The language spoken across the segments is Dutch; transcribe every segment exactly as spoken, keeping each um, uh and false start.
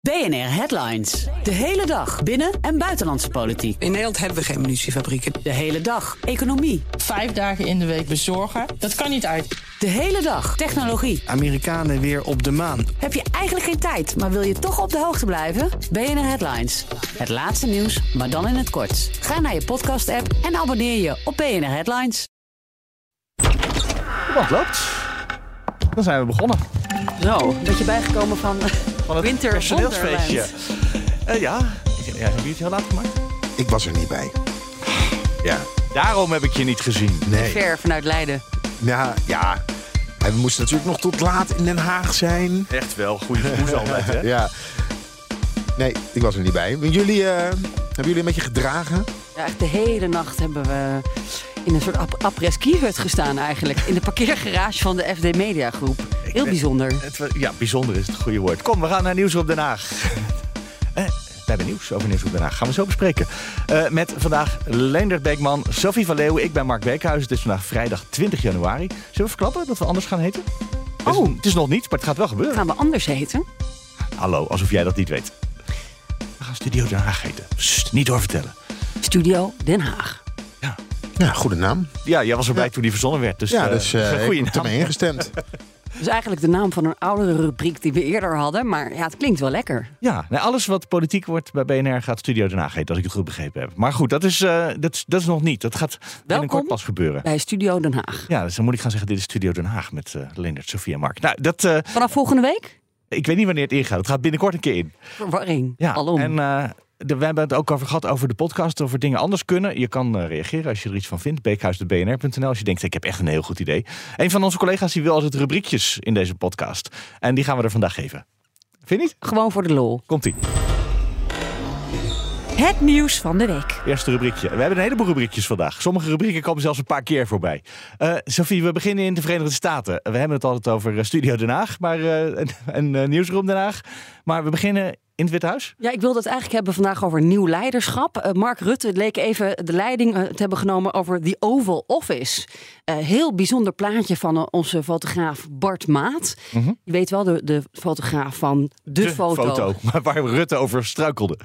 B N R Headlines. De hele dag binnen- en buitenlandse politiek. In Nederland hebben we geen munitiefabrieken. De hele dag economie. Vijf dagen in de week bezorgen, dat kan niet uit. De hele dag technologie. Amerikanen weer op de maan. Heb je eigenlijk geen tijd, maar wil je toch op de hoogte blijven? B N R Headlines. Het laatste nieuws, maar dan in het kort. Ga naar je podcast-app en abonneer je op B N R Headlines. Wat loopt? Dan zijn we begonnen. Zo, een beetje bijgekomen van, Van het Winter personeelsfeestje. Wonderland. Uh, ja, ja, hebben jullie het heel laat gemaakt? Ik was er niet bij. Ja, Daarom heb ik je niet gezien. nee. Ver vanuit Leiden. Ja, ja. En we moesten natuurlijk nog tot laat in Den Haag zijn. Echt wel, goede gevoel altijd, hè? Ja. Nee, ik was er niet bij. Maar jullie, uh, hebben jullie een beetje gedragen? Ja, echt de hele nacht hebben we in een soort ap- après-ski-hut gestaan eigenlijk. In de parkeergarage van de F D Media Groep. Heel bijzonder. Het, wa- ja, bijzonder is het goede woord. Kom, we gaan naar Nieuwsroep Den Haag. eh, we hebben nieuws over Nieuwsroep Den Haag. Gaan we zo bespreken. Uh, met vandaag Leendert Beekman, Sophie van Leeuwen. Ik ben Mark Beekhuis. Het is vandaag vrijdag twintig januari. Zullen we verklappen dat we anders gaan heten? Het is, Oh. het is nog niet, maar het gaat wel gebeuren. Gaan we anders heten? Hallo, alsof jij dat niet weet. We gaan Studio Den Haag heten. Sst, niet doorvertellen. Studio Den Haag. Ja, goede naam. Ja, jij was erbij toen die verzonnen werd. Dus, Ja, uh, dus uh, goede ik heb naam. ermee ingestemd. Dus eigenlijk de naam van een oudere rubriek die we eerder hadden. Maar ja, het klinkt wel lekker. Ja, nou, alles wat politiek wordt bij B N R gaat Studio Den Haag heten, als ik het goed begrepen heb. Maar goed, dat is, uh, dat is, dat is nog niet. Dat gaat binnenkort pas gebeuren. Bij Studio Den Haag. Ja, dus dan moet ik gaan zeggen, dit is Studio Den Haag met uh, Leendert, Sophie en Mark. Nou, dat, uh, Vanaf volgende week? ik weet niet wanneer het ingaat. Het gaat binnenkort een keer in. Verwarring. Ja, Alom. en uh, de, we hebben het ook over gehad over de podcast, over dingen anders kunnen. Je kan uh, reageren als je er iets van vindt. beekhuis punt b n r punt n l als je denkt, ik heb echt een heel goed idee. Een van onze collega's die wil altijd rubriekjes in deze podcast. En die gaan we er vandaag geven. Vind je niet? Gewoon voor de lol. Komt-ie. Het nieuws van de week. Eerste rubriekje. We hebben een heleboel rubriekjes vandaag. Sommige rubrieken komen zelfs een paar keer voorbij. Uh, Sophie, we beginnen in de Verenigde Staten. We hebben het altijd over uh, Studio Den Haag maar, uh, en, en uh, Nieuwsroom Den Haag. Maar we beginnen in het Witte Huis. Ja, ik wilde het eigenlijk hebben vandaag over nieuw leiderschap. Uh, Mark Rutte leek even de leiding uh, te hebben genomen over The Oval Office. Uh, heel bijzonder plaatje van uh, onze fotograaf Bart Maat. Mm-hmm. Je weet wel, de, de fotograaf van de, De foto, foto waar Rutte over struikelde.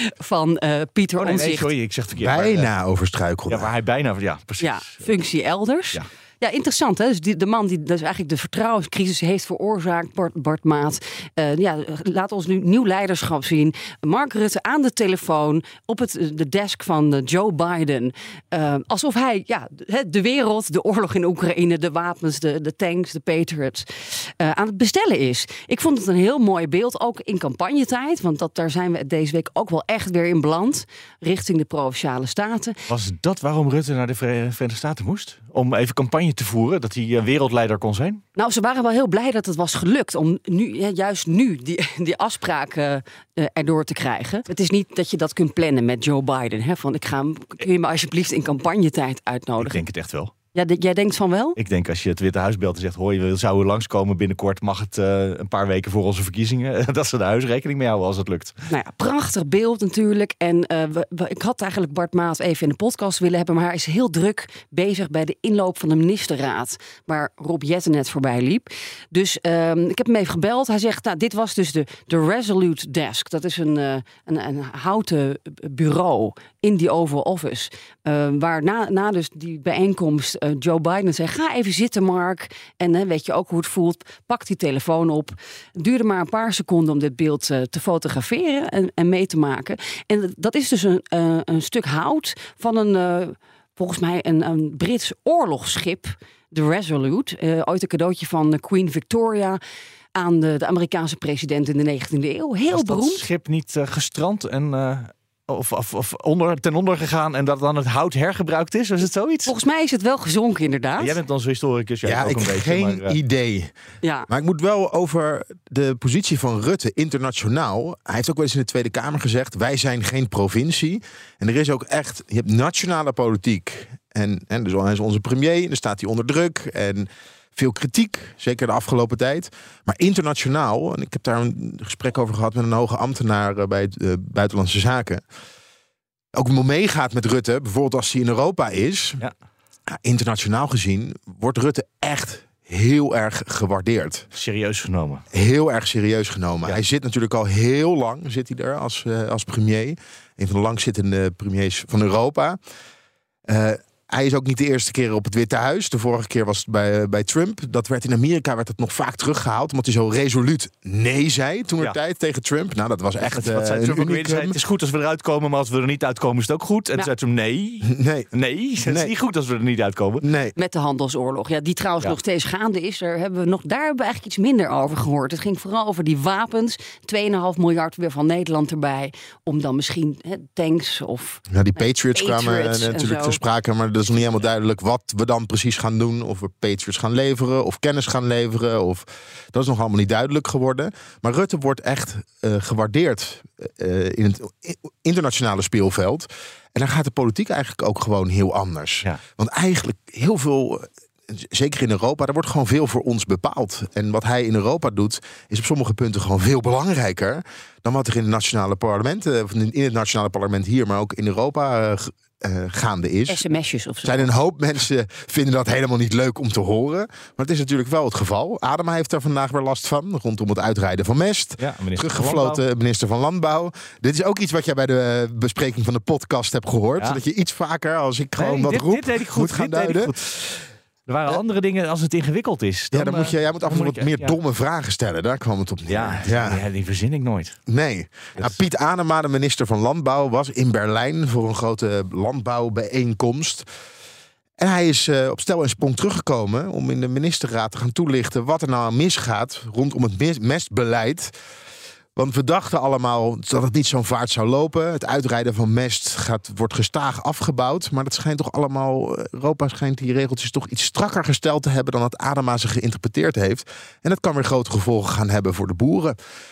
van uh, Pieter Oh, nee, nee, Omtzigt. sorry, ik zeg het verkeerd. Bijna Maar, uh, overstruikelde. ja, waar hij bijna... Ja, precies. Ja, functie elders. Ja. Ja, interessant. Hè? Dus die, de man die dus eigenlijk de vertrouwenscrisis heeft veroorzaakt, Bart, Bart Maat. Uh, ja, laat ons nu nieuw leiderschap zien. Mark Rutte aan de telefoon op het, de desk van uh, Joe Biden. Uh, alsof hij ja, de, de wereld, de oorlog in Oekraïne, de wapens, de, de tanks, de Patriots uh, aan het bestellen is. Ik vond het een heel mooi beeld, ook in campagnetijd. Want dat, daar zijn we deze week ook wel echt weer in beland. Richting de Provinciale Staten. Was dat waarom Rutte naar de Verenigde Staten moest? Om even campagne te voeren, dat hij wereldleider kon zijn? Nou, ze waren wel heel blij dat het was gelukt om nu, ja, juist nu die, die afspraken uh, erdoor te krijgen. Het is niet dat je dat kunt plannen met Joe Biden. Hè, van ik ga, kun je me alsjeblieft in campagnetijd uitnodigen? Ik denk het echt wel. Ja, d- jij denkt van wel? Ik denk als je het Witte Huis belt en zegt, hoor, je zou er langskomen binnenkort, mag het uh, een paar weken voor onze verkiezingen, dat ze de huis rekening mee houden als het lukt. Nou ja, prachtig beeld natuurlijk. En uh, we, we, ik had eigenlijk Bart Maat even in de podcast willen hebben, maar hij is heel druk bezig bij de inloop van de ministerraad, waar Rob Jetten net voorbij liep. Dus uh, ik heb hem even gebeld. Hij zegt, nou, dit was dus de, de Resolute Desk. Dat is een, uh, een, een houten bureau in die Oval Office. Uh, waar na, na dus die bijeenkomst uh, Joe Biden zei, ga even zitten Mark. En uh, weet je ook hoe het voelt. Pak die telefoon op. Het duurde maar een paar seconden om dit beeld uh, te fotograferen en, en mee te maken. En dat is dus een, uh, een stuk hout van een, uh, volgens mij een, een Brits oorlogsschip. De Resolute. Uh, ooit een cadeautje van Queen Victoria aan de, de Amerikaanse president in de negentiende eeuw. Heel Was beroemd. dat schip niet uh, gestrand en... Uh... Of, of, of onder, ten onder gegaan en dat dan het hout hergebruikt is? Was het zoiets? Volgens mij is het wel gezonken, inderdaad. Ja, jij bent onze historicus. Jij Ja, ook ik een heb beetje, geen maar, uh... idee. Ja. Maar ik moet wel over de positie van Rutte internationaal. Hij heeft ook wel eens in de Tweede Kamer gezegd, wij zijn geen provincie. En er is ook echt, je hebt nationale politiek. En, en dus hij is onze premier, en dan staat hij onder druk. En veel kritiek, zeker de afgelopen tijd. Maar internationaal, en ik heb daar een gesprek over gehad met een hoge ambtenaar bij het uh, Buitenlandse Zaken. Ook wel meegaat met Rutte, bijvoorbeeld als hij in Europa is. Ja. Ja, internationaal gezien wordt Rutte echt heel erg gewaardeerd. Serieus genomen. Heel erg serieus genomen. Ja. Hij zit natuurlijk al heel lang zit hij er als, uh, als premier. Een van de langzittende premiers van Europa. Uh, Hij is ook niet de eerste keer op het Witte Huis. De vorige keer was het bij, uh, bij Trump. Dat werd in Amerika werd het nog vaak teruggehaald. Omdat hij zo resoluut nee zei toen er Ja. tijd tegen Trump. Nou, dat was echt uh, wat zei een Trump ook weer? unicum. Zei, het is goed als we eruit komen, maar als we er niet uitkomen is het ook goed. En Ja. toen zei Trump nee. Nee, Nee, het is Nee. niet goed als we er niet uitkomen. nee. Met de handelsoorlog. Ja, die trouwens Ja. nog steeds gaande is. Daar hebben we nog, daar hebben we eigenlijk iets minder over gehoord. Het ging vooral over die wapens. twee komma vijf miljard weer van Nederland erbij. Om dan misschien hè, tanks of... Ja, die Patriots, Patriots kwamen uh, en natuurlijk zo. ter sprake. Maar dat is nog niet helemaal duidelijk wat we dan precies gaan doen. Of we Patriots gaan leveren, of kennis gaan leveren. Of... Dat is nog allemaal niet duidelijk geworden. Maar Rutte wordt echt uh, gewaardeerd uh, in het internationale speelveld. En dan gaat de politiek eigenlijk ook gewoon heel anders. Ja. Want eigenlijk heel veel... Zeker in Europa, daar wordt gewoon veel voor ons bepaald. En wat hij in Europa doet, is op sommige punten gewoon veel belangrijker dan wat er in, de nationale parlementen, of in het nationale parlement hier, maar ook in Europa uh, uh, gaande is. sms'jes of Er zo. zijn een hoop mensen vinden dat helemaal niet leuk om te horen. Maar het is natuurlijk wel het geval. Adema heeft daar vandaag weer last van, rondom het uitrijden van mest. Ja, minister van Teruggefloten Landbouw. minister van Landbouw. Dit is ook iets wat jij bij de uh, bespreking van de podcast hebt gehoord. Ja. Dat je iets vaker, als ik gewoon Nee, wat dit, roep, dit deed ik goed. moet gaan dit deed ik duiden. goed. Er waren andere dingen als het ingewikkeld is. Dan, Ja, dan moet je, jij moet af en toe dan wat moet ik- meer ja. domme vragen stellen. Daar kwam het op neer. Ja, ja. ja, die verzin ik nooit. Nee. Nou, Piet Adema, de minister van Landbouw, was in Berlijn voor een grote landbouwbijeenkomst. En hij is uh, op stel en sprong teruggekomen om in de ministerraad te gaan toelichten wat er nou misgaat rondom het mes- mestbeleid. Want we dachten allemaal dat het niet zo'n vaart zou lopen. Het uitrijden van mest gaat, wordt gestaag afgebouwd. Maar dat schijnt toch allemaal... Europa schijnt die regeltjes toch iets strakker gesteld te hebben dan dat Adema ze geïnterpreteerd heeft. En dat kan weer grote gevolgen gaan hebben voor de boeren.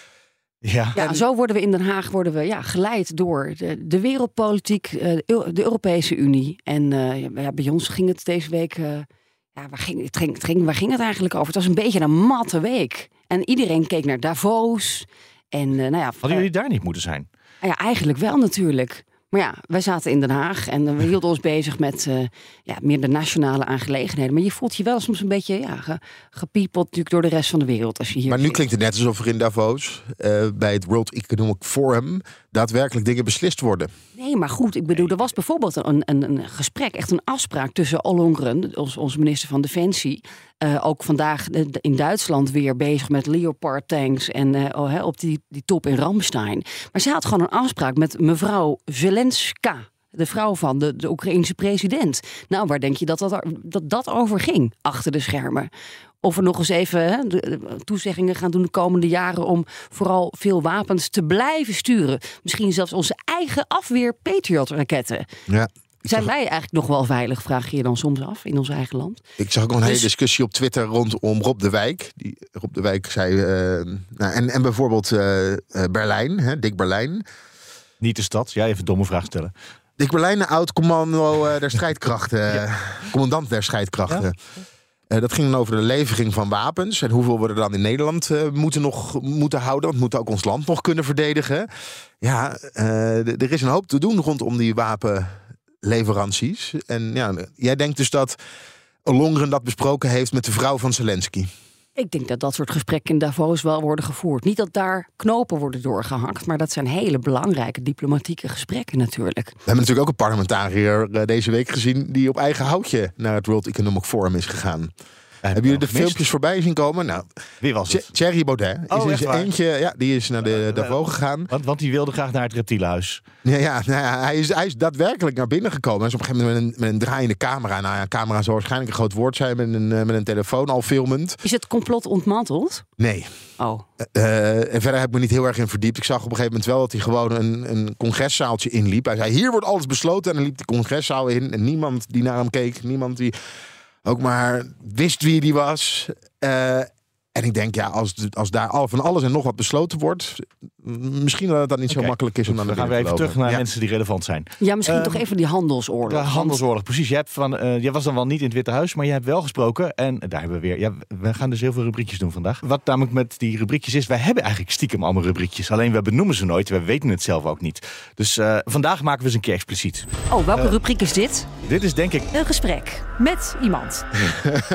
Ja. Ja, zo worden we in Den Haag worden we, ja, geleid door de, de wereldpolitiek, uh, de Europese Unie. En uh, ja, bij ons ging het deze week... Uh, ja, waar, ging, het ging, het ging, waar ging het eigenlijk over? Het was een beetje een matte week. En iedereen keek naar Davos... En, uh, nou ja, Hadden jullie daar niet moeten zijn? Ja, eigenlijk wel natuurlijk. Maar ja, wij zaten in Den Haag en uh, we hielden ons bezig met uh, ja, meer de nationale aangelegenheden. Maar je voelt je wel soms een beetje ja, ge, gepiepeld natuurlijk door de rest van de wereld. Als je hier Maar nu zit. klinkt het net alsof er in Davos, uh, bij het World Economic Forum, daadwerkelijk dingen beslist worden. Nee, maar goed, ik bedoel, er was bijvoorbeeld een, een, een gesprek, echt een afspraak tussen Ollongren, ons, onze minister van Defensie. Uh, ook vandaag in Duitsland weer bezig met Leopard tanks en uh, oh, he, op die, die top in Ramstein. Maar ze had gewoon een afspraak met mevrouw Zelenska, de vrouw van de, de Oekraïense president. Nou, waar denk je dat dat, dat dat over ging achter de schermen? Of we nog eens even hè, de, de toezeggingen gaan doen de komende jaren om vooral veel wapens te blijven sturen. Misschien zelfs onze eigen afweer Patriot-raketten. Ja. Zijn wij eigenlijk nog wel veilig, vraag je je dan soms af, in ons eigen land? Ik zag ook nog een hele Dus- discussie op Twitter rondom Rob de Wijk. Die, Rob de Wijk zei... uh, nou, en, en bijvoorbeeld uh, uh, Berlijn, hè, Dick Berlijn. Niet de stad. Jij even een domme vraag stellen. Dick Berlijn, oud-commando uh, der strijdkrachten. Ja. Commandant der strijdkrachten. Ja. Uh, dat ging dan over de levering van wapens. En hoeveel we er dan in Nederland uh, moeten, nog, moeten houden. Want we moeten ook ons land nog kunnen verdedigen. Ja, uh, d- er is een hoop te doen rondom die wapenleveranties. En ja, jij denkt dus dat Ollongren dat besproken heeft met de vrouw van Zelensky. Ik denk dat dat soort gesprekken in Davos wel worden gevoerd. Niet dat daar knopen worden doorgehakt, maar dat zijn hele belangrijke diplomatieke gesprekken natuurlijk. We hebben natuurlijk ook een parlementariër uh, deze week gezien die op eigen houtje naar het World Economic Forum is gegaan. Hebben jullie de gemist? filmpjes voorbij zien komen? Nou, Wie was het? Thierry Baudet Oh, is in echt zijn waar? eentje. Ja, die is naar de Davos gegaan. Want, want die wilde graag naar het reptielenhuis. Ja, ja, nou ja hij, is, hij is daadwerkelijk naar binnen gekomen. Hij is op een gegeven moment met een, met een draaiende camera. Nou ja, camera zou waarschijnlijk een groot woord zijn met een, met een telefoon al filmend. Is het complot ontmanteld? Nee. Oh. Uh, en verder heb ik me niet heel erg in verdiept. Ik zag op een gegeven moment wel dat hij gewoon een, een congresszaaltje inliep. Hij zei, hier wordt alles besloten. En dan liep de congreszaal in. En niemand die naar hem keek. Niemand die ook maar wist wie die was. Uh, en ik denk, ja, als, als daar al van alles en nog wat besloten wordt, misschien dat het dan niet Okay. zo makkelijk is om Goed, naar de dan gaan we even terug naar ja. mensen die relevant zijn. Ja, misschien Um, toch even die handelsoorlog. De want- handelsoorlog, precies. Jij, hebt van, uh, jij was dan wel niet in het Witte Huis, maar je hebt wel gesproken. En daar hebben we weer. Ja, we gaan dus heel veel rubriekjes doen vandaag. Wat namelijk met die rubriekjes is, wij hebben eigenlijk stiekem allemaal rubriekjes. Alleen we benoemen ze nooit. We weten het zelf ook niet. Dus uh, vandaag maken we ze een keer expliciet. Oh, welke Uh, rubriek is dit? Dit is denk ik. Een gesprek met iemand.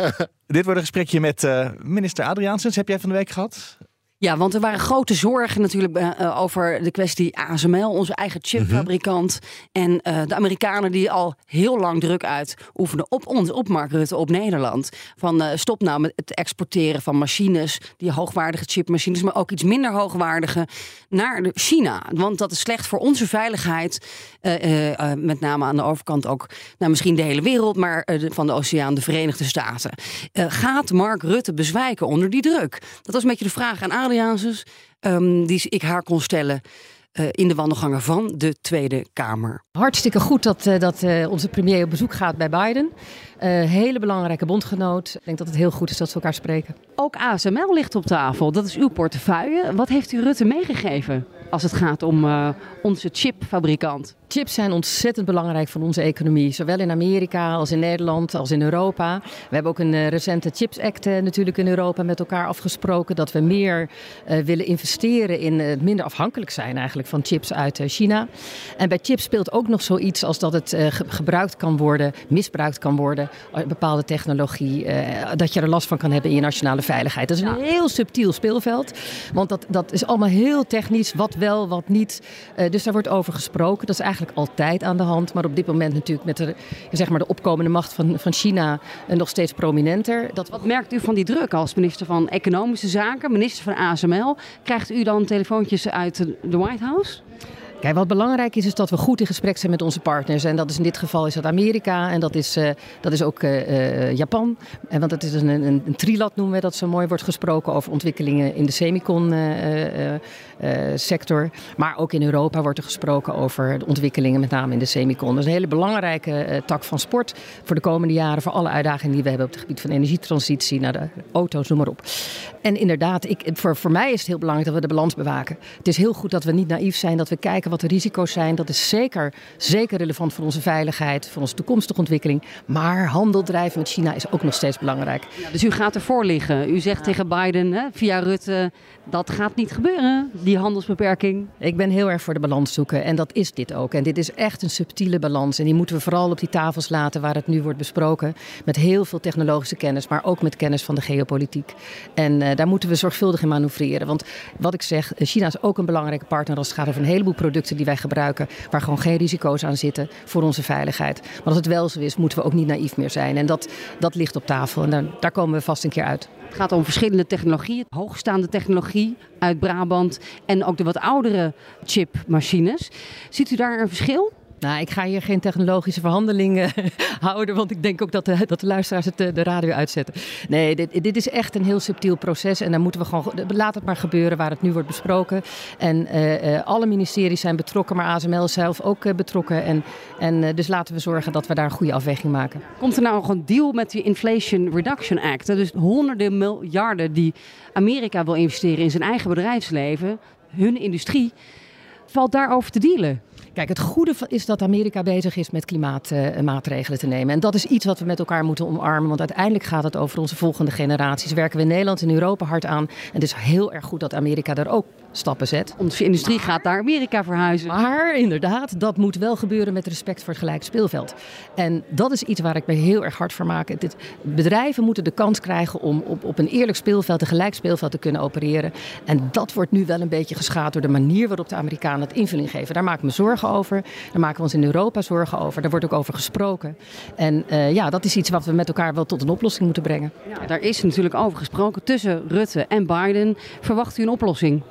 Dit wordt een gesprekje met uh, minister Adriaansens. Heb jij van de week gehad? Ja, want er waren grote zorgen natuurlijk uh, over de kwestie A S M L, onze eigen chipfabrikant. Mm-hmm. En uh, de Amerikanen die al heel lang druk uitoefenen op ons, op Mark Rutte, op Nederland. Van uh, stop nou met het exporteren van machines, die hoogwaardige chipmachines, maar ook iets minder hoogwaardige, naar China. Want dat is slecht voor onze veiligheid. Uh, uh, uh, met name aan de overkant ook, nou, misschien de hele wereld, maar uh, de, van de oceaan, de Verenigde Staten. Uh, gaat Mark Rutte bezwijken onder die druk? Dat was een beetje de vraag aan Adriaansens, um, die ik haar kon stellen uh, in de wandelgangen van de Tweede Kamer. Hartstikke goed dat, uh, dat uh, onze premier op bezoek gaat bij Biden. Uh, hele belangrijke bondgenoot. Ik denk dat het heel goed is dat ze elkaar spreken. Ook A S M L ligt op tafel. Dat is uw portefeuille. Wat heeft u Rutte meegegeven als het gaat om uh, onze chipfabrikant? Chips zijn ontzettend belangrijk voor onze economie. Zowel in Amerika als in Nederland als in Europa. We hebben ook een uh, recente Chips Act uh, natuurlijk in Europa met elkaar afgesproken. Dat we meer uh, willen investeren in uh, minder afhankelijk zijn eigenlijk van chips uit uh, China. En bij chips speelt ook nog zoiets als dat het uh, ge- gebruikt kan worden, misbruikt kan worden. Bepaalde technologie, uh, dat je er last van kan hebben in je nationale veiligheid. Dat is een heel subtiel speelveld. Want dat, dat is allemaal heel technisch. Wat wel, wat niet. Uh, dus daar wordt over gesproken. Dat is eigenlijk altijd aan de hand. Maar op dit moment natuurlijk met de, zeg maar de opkomende macht van, van China uh, nog steeds prominenter. Dat... Wat merkt u van die druk als minister van Economische Zaken, minister van A S M L? Krijgt u dan telefoontjes uit de White House? Kijk, wat belangrijk is, is dat we goed in gesprek zijn met onze partners. En dat is in dit geval is dat Amerika en dat is, uh, dat is ook uh, uh, Japan. En want het is een, een, een trilat noemen we dat zo mooi. Wordt gesproken over ontwikkelingen in de semicon uh, uh, uh, sector. Maar ook in Europa wordt er gesproken over de ontwikkelingen met name in de semicon. Dat is een hele belangrijke uh, tak van sport voor de komende jaren. Voor alle uitdagingen die we hebben op het gebied van energietransitie, naar de auto's, noem maar op. En inderdaad, ik, voor, voor mij is het heel belangrijk dat we de balans bewaken. Het is heel goed dat we niet naïef zijn, dat we kijken wat de risico's zijn. Dat is zeker, zeker relevant voor onze veiligheid, voor onze toekomstige ontwikkeling. Maar handel drijven met China is ook nog steeds belangrijk. Ja, dus u gaat ervoor liggen. U zegt ja. tegen Biden, hè, via Rutte, dat gaat niet gebeuren, die handelsbeperking. Ik ben heel erg voor de balans zoeken en dat is dit ook. En dit is echt een subtiele balans. En die moeten we vooral op die tafels laten waar het nu wordt besproken. Met heel veel technologische kennis, maar ook met kennis van de geopolitiek. En uh, daar moeten we zorgvuldig in manoeuvreren. Want wat ik zeg, China is ook een belangrijke partner als het gaat over een heleboel producten die wij gebruiken, waar gewoon geen risico's aan zitten voor onze veiligheid. Maar als het wel zo is, moeten we ook niet naïef meer zijn. En dat, dat ligt op tafel en daar, daar komen we vast een keer uit. Het gaat om verschillende technologieën, hoogstaande technologie uit Brabant en ook de wat oudere chipmachines. Ziet u daar een verschil? Nou, ik ga hier geen technologische verhandelingen houden, want ik denk ook dat de, dat de luisteraars het de, de radio uitzetten. Nee, dit, dit is echt een heel subtiel proces en dan moeten we gewoon, laat het maar gebeuren waar het nu wordt besproken. En uh, uh, alle ministeries zijn betrokken, maar A S M L is zelf ook uh, betrokken. En, en uh, dus laten we zorgen dat we daar een goede afweging maken. Komt er nou nog een deal met die Inflation Reduction Act? Dus honderden miljarden die Amerika wil investeren in zijn eigen bedrijfsleven, hun industrie, valt daarover te dealen? Kijk, het goede is dat Amerika bezig is met klimaatmaatregelen uh, te nemen. En dat is iets wat we met elkaar moeten omarmen. Want uiteindelijk gaat het over onze volgende generaties. Werken we in Nederland en Europa hard aan. En het is heel erg goed dat Amerika daar ook stappen zet. Onze industrie maar, gaat naar Amerika verhuizen. Maar inderdaad, dat moet wel gebeuren met respect voor het gelijk speelveld. En dat is iets waar ik me heel erg hard voor maak. Dit, bedrijven moeten de kans krijgen om op, op een eerlijk speelveld, een gelijk speelveld te kunnen opereren. En dat wordt nu wel een beetje geschaad door de manier waarop de Amerikanen het invulling geven. Daar maak ik me zorgen over. Daar maken we ons in Europa zorgen over. Daar wordt ook over gesproken. En uh, ja, dat is iets wat we met elkaar wel tot een oplossing moeten brengen. Ja, daar is natuurlijk over gesproken tussen Rutte en Biden. Verwacht u een oplossing?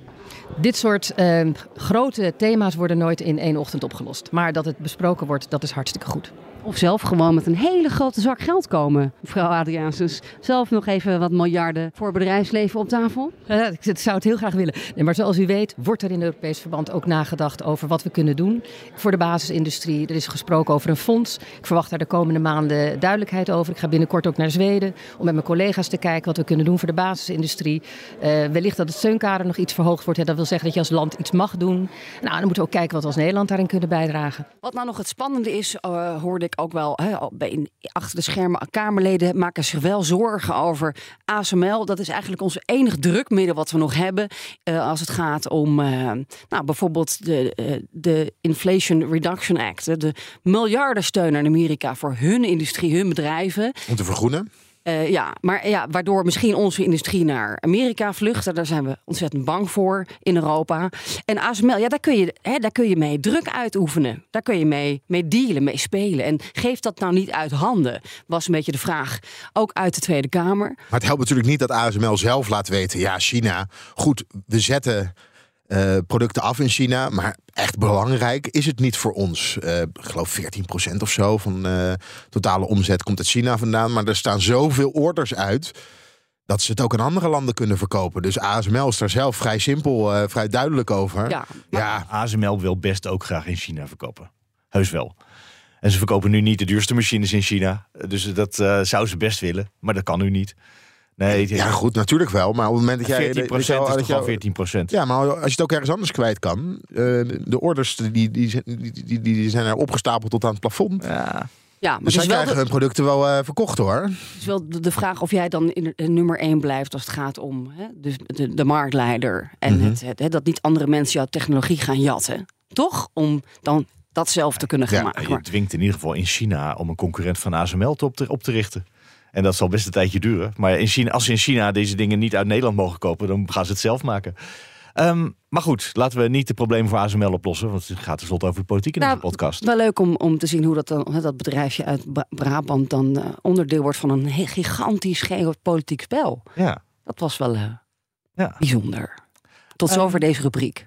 Dit soort uh, grote thema's worden nooit in één ochtend opgelost. Maar dat het besproken wordt, dat is hartstikke goed. Of zelf gewoon met een hele grote zak geld komen, mevrouw Adriaansens. Zelf nog even wat miljarden voor bedrijfsleven op tafel? Uh, ik zou het heel graag willen. Nee, maar zoals u weet wordt er in Europees verband ook nagedacht over wat we kunnen doen voor de basisindustrie. Er is gesproken over een fonds. Ik verwacht daar de komende maanden duidelijkheid over. Ik ga binnenkort ook naar Zweden om met mijn collega's te kijken wat we kunnen doen voor de basisindustrie. Uh, wellicht dat het steunkader nog iets verhoogd wordt. Ja, dat wil zeggen dat je als land iets mag doen. Nou, dan moeten we ook kijken wat we als Nederland daarin kunnen bijdragen. Wat nou nog het spannende is, uh, hoorde ik ook wel hè, bij, achter de schermen. Kamerleden maken zich wel zorgen over A S M L. Dat is eigenlijk ons enig drukmiddel wat we nog hebben uh, als het gaat om uh, nou, bijvoorbeeld de, uh, de Inflation Reduction Act. De miljardensteun aan Amerika voor hun industrie, hun bedrijven. Om te vergroenen? Uh, ja, maar ja, waardoor misschien onze industrie naar Amerika vlucht. Daar zijn we ontzettend bang voor in Europa. En A S M L, ja, daar kun je, hè, daar kun je mee druk uitoefenen. Daar kun je mee, mee dealen, mee spelen. En geef dat nou niet uit handen, was een beetje de vraag. Ook uit de Tweede Kamer. Maar het helpt natuurlijk niet dat A S M L zelf laat weten... ja, China, goed, we zetten uh, producten af in China... maar echt belangrijk is het niet voor ons. Uh, ik geloof veertien procent of zo van uh, totale omzet komt uit China vandaan. Maar er staan zoveel orders uit dat ze het ook in andere landen kunnen verkopen. Dus A S M L is daar zelf vrij simpel, uh, vrij duidelijk over. Ja, ja, A S M L wil best ook graag in China verkopen. Heus wel. En ze verkopen nu niet de duurste machines in China. Dus dat uh, zou ze best willen. Maar dat kan nu niet. Nee, ja, goed, natuurlijk wel. Maar op het moment dat jij... veertien procent is toch wel veertien procent? Ja, maar als je het ook ergens anders kwijt kan... Uh, de orders die, die, die, die, die zijn er opgestapeld tot aan het plafond. Ja. Ja, maar dus zij wel krijgen de, hun producten wel uh, verkocht, hoor. Het is wel de, de vraag of jij dan in de, nummer één blijft als het gaat om hè, dus de, de marktleider. En mm-hmm. het, het, het, dat niet andere mensen jouw technologie gaan jatten. Toch? Om dan dat zelf te kunnen gaan ja, maken. Je dwingt in ieder geval in China om een concurrent van A S M L te op, te, op te richten. En dat zal best een tijdje duren. Maar in China, als ze in China deze dingen niet uit Nederland mogen kopen, dan gaan ze het zelf maken. Um, maar goed, laten we niet de problemen voor A S M L oplossen. Want het gaat tenslotte over de politiek in nou, deze podcast. Wel leuk om, om te zien hoe dat, dan, dat bedrijfje uit Brabant dan uh, onderdeel wordt van een gigantisch geopolitiek spel. Ja. Dat was wel uh, ja. bijzonder. Tot um, zover deze rubriek.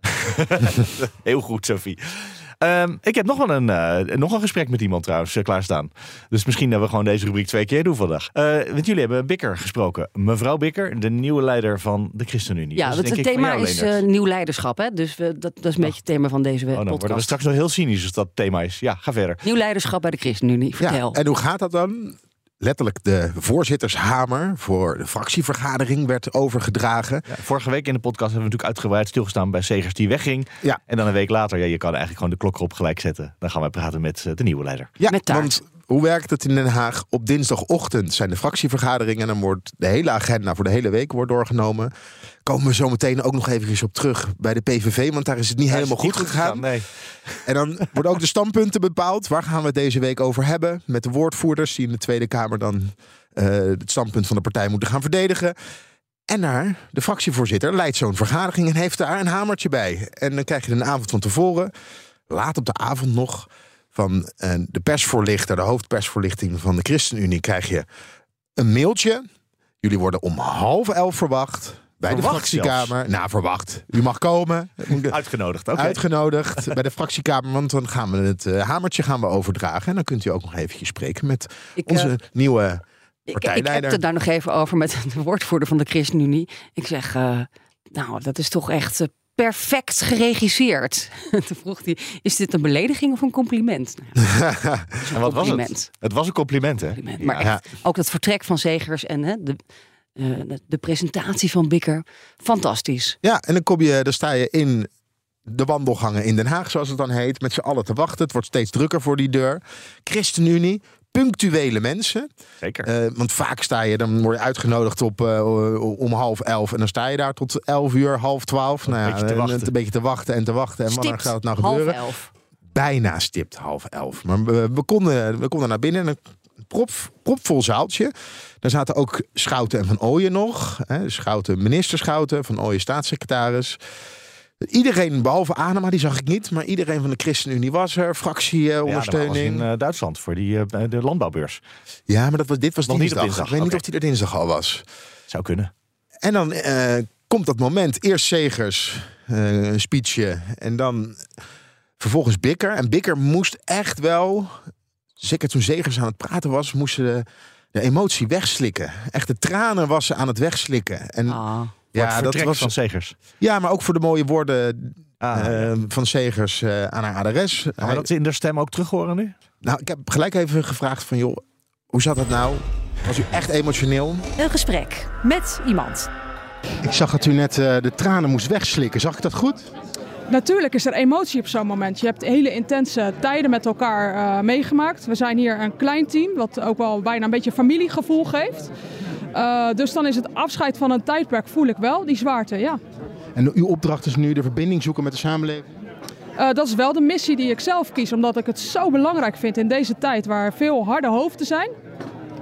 Heel goed, Sophie. Um, ik heb nog wel een, uh, nog een gesprek met iemand trouwens uh, klaarstaan. Dus misschien dat we gewoon deze rubriek twee keer doen vandaag. Uh, want jullie hebben Bikker gesproken. Mevrouw Bikker, de nieuwe leider van de ChristenUnie. Ja, dus het thema is uh, nieuw leiderschap. Hè? Dus we, dat, dat is een beetje het thema van deze oh, dan podcast. worden we straks nog heel cynisch als dat thema is. Ja, ga verder. Nieuw leiderschap bij de ChristenUnie. Vertel. Ja, en hoe gaat dat dan? Letterlijk de voorzittershamer voor de fractievergadering werd overgedragen. Ja, vorige week in de podcast hebben we natuurlijk uitgebreid stilgestaan bij Segers die wegging. Ja. En dan een week later, ja, je kan eigenlijk gewoon de klok erop gelijk zetten. Dan gaan we praten met de nieuwe leider. Ja, met taart. Want hoe werkt het in Den Haag? Op dinsdagochtend zijn de fractievergaderingen en dan wordt de hele agenda voor de hele week wordt doorgenomen. Komen we zo meteen ook nog eventjes op terug bij de P V V, want daar is het niet ja, helemaal goed, goed gegaan. gegaan nee. En dan worden ook de standpunten bepaald. Waar gaan we het deze week over hebben? Met de woordvoerders die in de Tweede Kamer dan uh, het standpunt van de partij moeten gaan verdedigen. En naar de fractievoorzitter leidt zo'n vergadering en heeft daar een hamertje bij. En dan krijg je een avond van tevoren, laat op de avond nog, van uh, de persvoorlichter, de hoofdpersvoorlichting van de ChristenUnie, krijg je een mailtje. Jullie worden om half elf verwacht. Bij verwacht de fractiekamer. Zelfs. Nou, verwacht. U mag komen. Uitgenodigd, oké. Uitgenodigd bij de fractiekamer, want dan gaan we het uh, hamertje gaan we overdragen. En dan kunt u ook nog eventjes spreken met ik, onze uh, nieuwe partijleider. Ik, ik heb het daar nog even over met de woordvoerder van de ChristenUnie. Ik zeg, uh, nou, dat is toch echt uh, perfect geregisseerd. Toen vroeg hij, is dit een belediging of een compliment? Nou, ja, een en wat compliment. was het? Het was een compliment, hè? Compliment. Maar ja. echt, ook dat vertrek van Segers en hè, de... Uh, de, de presentatie van Bikker, fantastisch. Ja, en dan kom je, dan sta je in de wandelgangen in Den Haag, zoals het dan heet, met z'n allen te wachten. Het wordt steeds drukker voor die deur. ChristenUnie, punctuele mensen. Zeker. Uh, want vaak sta je, dan word je uitgenodigd op uh, om half elf en dan sta je daar tot elf uur, half twaalf. Nou ja, een, een beetje te wachten en te wachten. En stipt, wanneer gaat het nou gebeuren? Half elf. Bijna stipt half elf. Maar we, we, konden, we konden naar binnen en een prop, propvol zaaltje. Daar zaten ook Schouten en Van Ooyen nog. Hè, Schouten, minister Schouten, Van Ooyen staatssecretaris. Iedereen, behalve Adema, die zag ik niet. Maar iedereen van de ChristenUnie was er. Fractieondersteuning. Ja, dat was in uh, Duitsland voor die, uh, de landbouwbeurs. Ja, maar dat was, dit was nog dinsdag. Niet op dinsdag. Ik weet okay. niet of die er dinsdag al was. Zou kunnen. En dan uh, komt dat moment. Eerst Segers, uh, een speechje. En dan vervolgens Bikker. En Bikker moest echt wel... Zeker toen Segers aan het praten was, moest ze de, de emotie wegslikken. Echt de tranen was ze aan het wegslikken. En ah, ja, dat was van Segers. Ja, maar ook voor de mooie woorden ah, uh, ja. van Segers uh, aan haar adres. Gaan we Hij, dat in de stem ook terug horen nu? Nou, ik heb gelijk even gevraagd van, joh, hoe zat dat nou? Was u echt emotioneel? Een gesprek met iemand. Ik zag dat u net uh, de tranen moest wegslikken. Zag ik dat goed? Natuurlijk is er emotie op zo'n moment. Je hebt hele intense tijden met elkaar uh, meegemaakt. We zijn hier een klein team, wat ook wel bijna een beetje familiegevoel geeft. Uh, dus dan is het afscheid van een tijdperk, voel ik wel, die zwaarte, ja. En uw opdracht is nu de verbinding zoeken met de samenleving? Uh, dat is wel de missie die ik zelf kies, omdat ik het zo belangrijk vind in deze tijd waar veel harde hoofden zijn.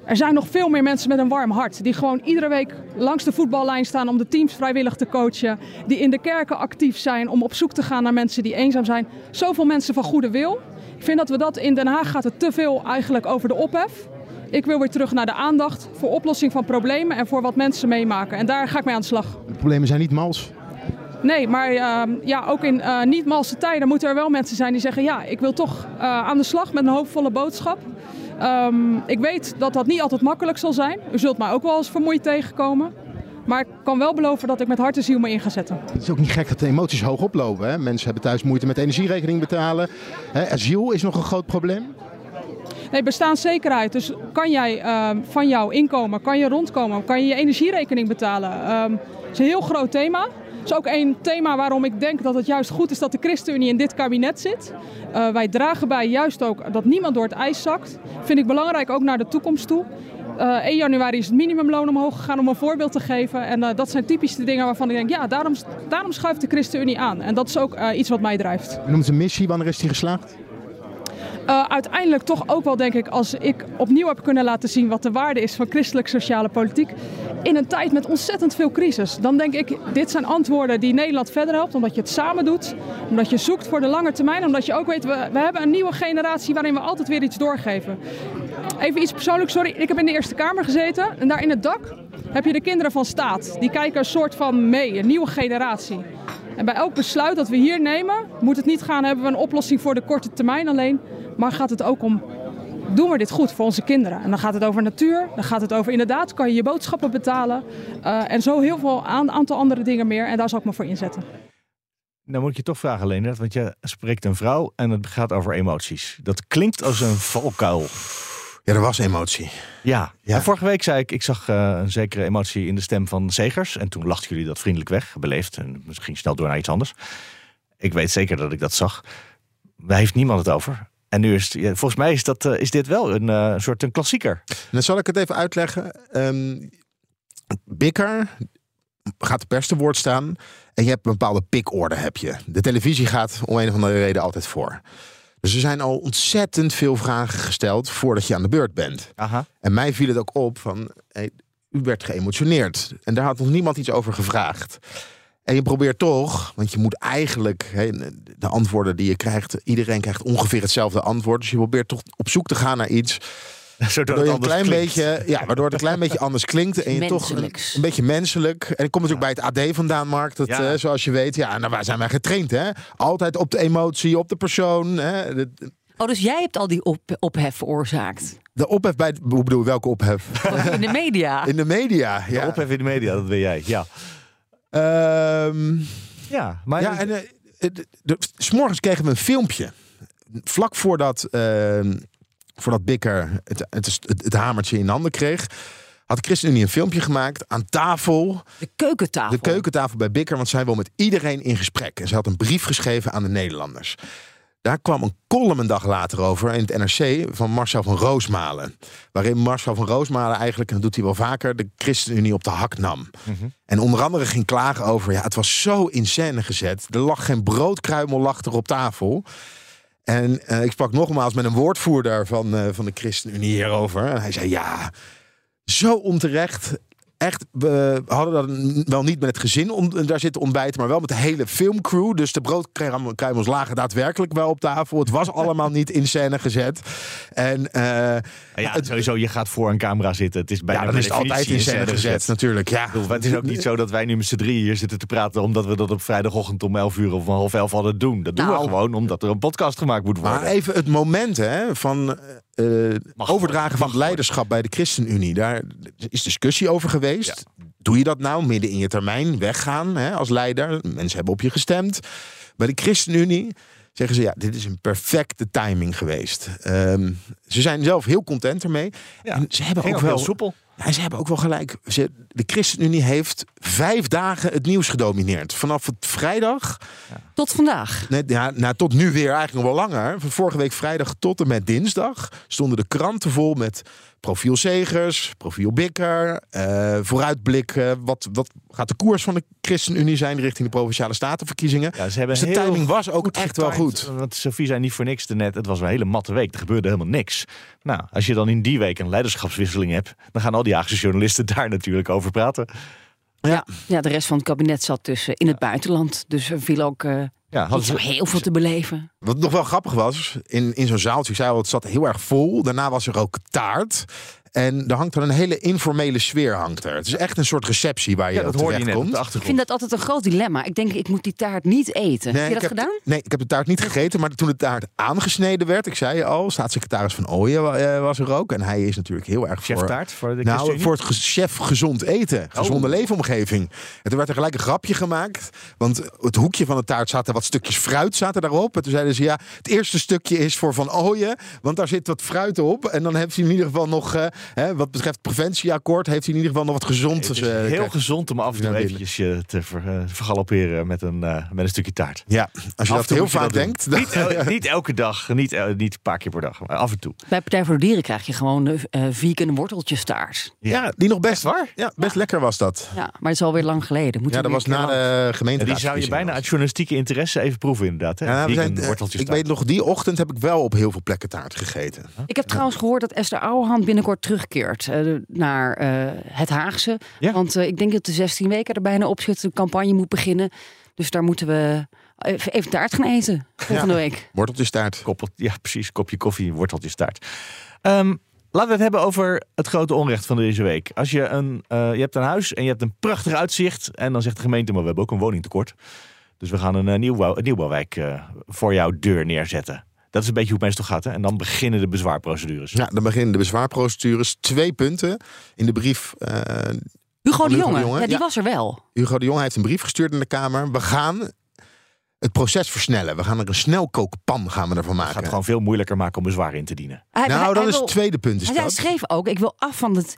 Er zijn nog veel meer mensen met een warm hart. Die gewoon iedere week langs de voetballijn staan om de teams vrijwillig te coachen. Die in de kerken actief zijn om op zoek te gaan naar mensen die eenzaam zijn. Zoveel mensen van goede wil. Ik vind dat we dat in Den Haag gaat het te veel eigenlijk over de ophef. Ik wil weer terug naar de aandacht voor oplossing van problemen en voor wat mensen meemaken. En daar ga ik mee aan de slag. De problemen zijn niet mals. Nee, maar uh, ja, ook in uh, niet-malse tijden moeten er wel mensen zijn die zeggen... ja, ik wil toch uh, aan de slag met een hoopvolle boodschap. Um, ik weet dat dat niet altijd makkelijk zal zijn. U zult mij ook wel eens vermoeid tegenkomen. Maar ik kan wel beloven dat ik met hart en ziel me in ga zetten. Het is ook niet gek dat de emoties hoog oplopen. Hè? Mensen hebben thuis moeite met energierekening betalen. Hè? Asiel is nog een groot probleem. Nee, bestaanszekerheid. Dus kan jij uh, van jouw inkomen, kan je rondkomen, kan je je energierekening betalen? Um, dat is een heel groot thema. Dat is ook een thema waarom ik denk dat het juist goed is dat de ChristenUnie in dit kabinet zit. Uh, wij dragen bij juist ook dat niemand door het ijs zakt. Vind ik belangrijk ook naar de toekomst toe. Uh, één januari is het minimumloon omhoog gegaan om een voorbeeld te geven. En uh, dat zijn typisch de dingen waarvan ik denk, ja, daarom, daarom schuift de ChristenUnie aan. En dat is ook uh, iets wat mij drijft. Je noemt een missie, wanneer is die geslaagd? Uh, uiteindelijk toch ook wel, denk ik, als ik opnieuw heb kunnen laten zien wat de waarde is van christelijk-sociale politiek. In een tijd met ontzettend veel crisis. Dan denk ik, dit zijn antwoorden die Nederland verder helpt. Omdat je het samen doet. Omdat je zoekt voor de lange termijn. Omdat je ook weet, we, we hebben een nieuwe generatie waarin we altijd weer iets doorgeven. Even iets persoonlijks, sorry. Ik heb in de Eerste Kamer gezeten. En daar in het dak heb je de kinderen van staat. Die kijken een soort van mee, een nieuwe generatie. En bij elk besluit dat we hier nemen, moet het niet gaan, hebben we een oplossing voor de korte termijn alleen. Maar gaat het ook om, doen we dit goed voor onze kinderen? En dan gaat het over natuur, dan gaat het over inderdaad, kan je je boodschappen betalen. Uh, en zo heel veel aan, aantal andere dingen meer. En daar zal ik me voor inzetten. Nou moet ik je toch vragen, Leendert, want je spreekt een vrouw en het gaat over emoties. Dat klinkt als een valkuil. Ja, er was emotie. Ja, ja. En vorige week zei ik, ik zag uh, een zekere emotie in de stem van Segers. En toen lachten jullie dat vriendelijk weg, beleefd. En misschien snel door naar iets anders. Ik weet zeker dat ik dat zag. Daar heeft niemand het over. En nu is het, ja, volgens mij is, dat, uh, is dit wel een uh, soort een klassieker. Dan zal ik het even uitleggen. Um, Bikker gaat de pers te woord staan. En je hebt een bepaalde pikorde, heb je. De televisie gaat om een of andere reden altijd voor. Dus er zijn al ontzettend veel vragen gesteld voordat je aan de beurt bent. Aha. En mij viel het ook op van, hey, u werd geëmotioneerd. En daar had nog niemand iets over gevraagd. En je probeert toch, want je moet eigenlijk, hey, de antwoorden die je krijgt, iedereen krijgt ongeveer hetzelfde antwoord. Dus je probeert toch op zoek te gaan naar iets. Zodat waardoor, het je een klein klinkt. beetje, ja, waardoor het een klein beetje anders klinkt. En je toch een, een beetje menselijk. En ik kom natuurlijk bij het A D vandaan, Mark. Dat, ja. uh, zoals je weet, ja, nou, waar zijn wij getraind, hè? Altijd op de emotie, op de persoon. Hè? De, oh, dus jij hebt al die op, ophef veroorzaakt? De ophef bij, hoe bedoel je, welke ophef? In de media. In de media, ja. De ophef in de media, dat ben jij, ja. Um, ja, maar... Ja, en uh, de, de, 's morgens kregen we een filmpje. Vlak voordat... Uh, voordat Bikker het, het, het, het hamertje in handen kreeg, had de ChristenUnie een filmpje gemaakt aan tafel. De keukentafel. De keukentafel bij Bikker, want zij wil met iedereen in gesprek. En ze had een brief geschreven aan de Nederlanders. Daar kwam een column een dag later over in het N R C van Marcel van Roosmalen. Waarin Marcel van Roosmalen eigenlijk, en dat doet hij wel vaker, de ChristenUnie op de hak nam. Mm-hmm. En onder andere ging klagen over, ja, het was zo in scène gezet. Er lag geen broodkruimel lag er op tafel. En uh, ik sprak nogmaals met een woordvoerder van, uh, van de ChristenUnie hierover. En hij zei, ja, zo onterecht. Echt, we hadden dat wel niet met het gezin om, daar zitten ontbijten, maar wel met de hele filmcrew. Dus de broodkruimels lagen daadwerkelijk wel op tafel. Het was allemaal niet in scène gezet. En, uh, ja, het, sowieso, je gaat voor een camera zitten. Het is bijna ja, dan is het altijd in scène gezet, gezet, natuurlijk. Ja. Bedoel, het is ook niet zo dat wij nu met z'n drieën hier zitten te praten omdat we dat op vrijdagochtend om elf uur of om half elf hadden doen. Dat doen nou, we gewoon omdat er een podcast gemaakt moet worden. Maar even het moment hè, van uh, overdragen van het leiderschap bij de ChristenUnie. Daar is discussie over geweest. Ja. Doe je dat nou midden in je termijn weggaan hè, als leider? Mensen hebben op je gestemd. Bij de ChristenUnie zeggen ze, ja, dit is een perfecte timing geweest. Um, ze zijn zelf heel content ermee. Ja, en ze hebben ook, ook wel heel soepel. Ja, ze hebben ook wel gelijk. Ze, de ChristenUnie heeft vijf dagen het nieuws gedomineerd. Vanaf het vrijdag ja. Tot vandaag? Nee, ja, nou, tot nu weer eigenlijk nog wel langer. Van vorige week vrijdag tot en met dinsdag stonden de kranten vol met profiel Segers, profiel Bikker, uh, vooruitblikken. Wat, wat gaat de koers van de ChristenUnie zijn richting de Provinciale Statenverkiezingen? Ja, ze hebben dus de heel timing was ook echt wel getimed, goed. Want Sophie zei niet voor niks net, het was een hele matte week. Er gebeurde helemaal niks. Nou, als je dan in die week een leiderschapswisseling hebt, dan gaan al die Haagse journalisten daar natuurlijk over praten. Ja, ja de rest van het kabinet zat dus in het buitenland. Dus er viel ook uh, ja, niet zo heel veel te beleven. Wat nog wel grappig was, in, in zo'n zaaltje, ik zei al, het zat heel erg vol. Daarna was er ook taart. En er hangt er een hele informele sfeer hangt er. Het is echt een soort receptie waar je ja, dat hoorde je net op komt. de achtergrond. Ik vind dat altijd een groot dilemma. Ik denk, ik moet die taart niet eten. Nee, heb je dat heb, gedaan? Nee, ik heb de taart niet gegeten. Maar toen de taart aangesneden werd, ik zei je al, staatssecretaris Van Ooyen uh, was er ook. En hij is natuurlijk heel erg chef voor... taart voor de Nou, voor het ge- chef gezond eten. Gezonde oh. leefomgeving. En toen werd er gelijk een grapje gemaakt. Want het hoekje van de taart zaten wat stukjes fruit zaten daarop. En toen zeiden ze, ja, het eerste stukje is voor Van Ooyen. Want daar zit wat fruit op. En dan heeft hij in ieder geval nog, uh, hè, wat betreft preventieakkoord, heeft hij in ieder geval nog wat gezond. Het is uh, heel kijk, gezond om af en toe eventjes je te ver, uh, vergalopperen met een, uh, met een stukje taart. Ja, als je af dat heel vaak dat denkt. Niet, el- niet elke dag, niet, uh, niet een paar keer per dag, maar af en toe. Bij Partij voor de Dieren krijg je gewoon de uh, vegan worteltjestaart. Ja. ja, die nog best Echt waar? Ja, best ja. lekker was dat. Ja, maar het is alweer lang geleden. Moet ja, dat was na de gemeente. Die zou je bijna uit journalistieke interesse even proeven inderdaad. Hè? Ja, we zijn, worteltjes ik weet nog, die ochtend heb ik wel op heel veel plekken taart gegeten. Ik heb trouwens gehoord dat Esther Ouwehand binnenkort terugkeert uh, naar uh, het Haagse. Ja. Want uh, ik denk dat de zestien weken er bijna op zit. De campagne moet beginnen. Dus daar moeten we even, even taart gaan eten volgende ja. week. Worteltjestaart. Koppel, ja, precies. Kopje koffie, worteltjestaart. Um, Laten we het hebben over het grote onrecht van deze week. Als je een, uh, je hebt een huis en je hebt een prachtig uitzicht. En dan zegt de gemeente, maar we hebben ook een woningtekort. Dus we gaan een, uh, nieuwbouw, een nieuwbouwwijk uh, voor jouw deur neerzetten. Dat is een beetje hoe het meestal gaat. Hè? En dan beginnen de bezwaarprocedures. Ja, dan beginnen de bezwaarprocedures. Twee punten in de brief. Uh, Hugo de Jonge, ja, die ja. was er wel. Hugo de Jonge heeft een brief gestuurd naar de Kamer. We gaan het proces versnellen. We gaan er een snelkookpan gaan we ervan maken. Het gaat gewoon veel moeilijker maken om bezwaar in te dienen. Hij, nou, hij, dat hij is wil, het tweede punt. Is hij, dat. hij schreef ook, ik wil af van het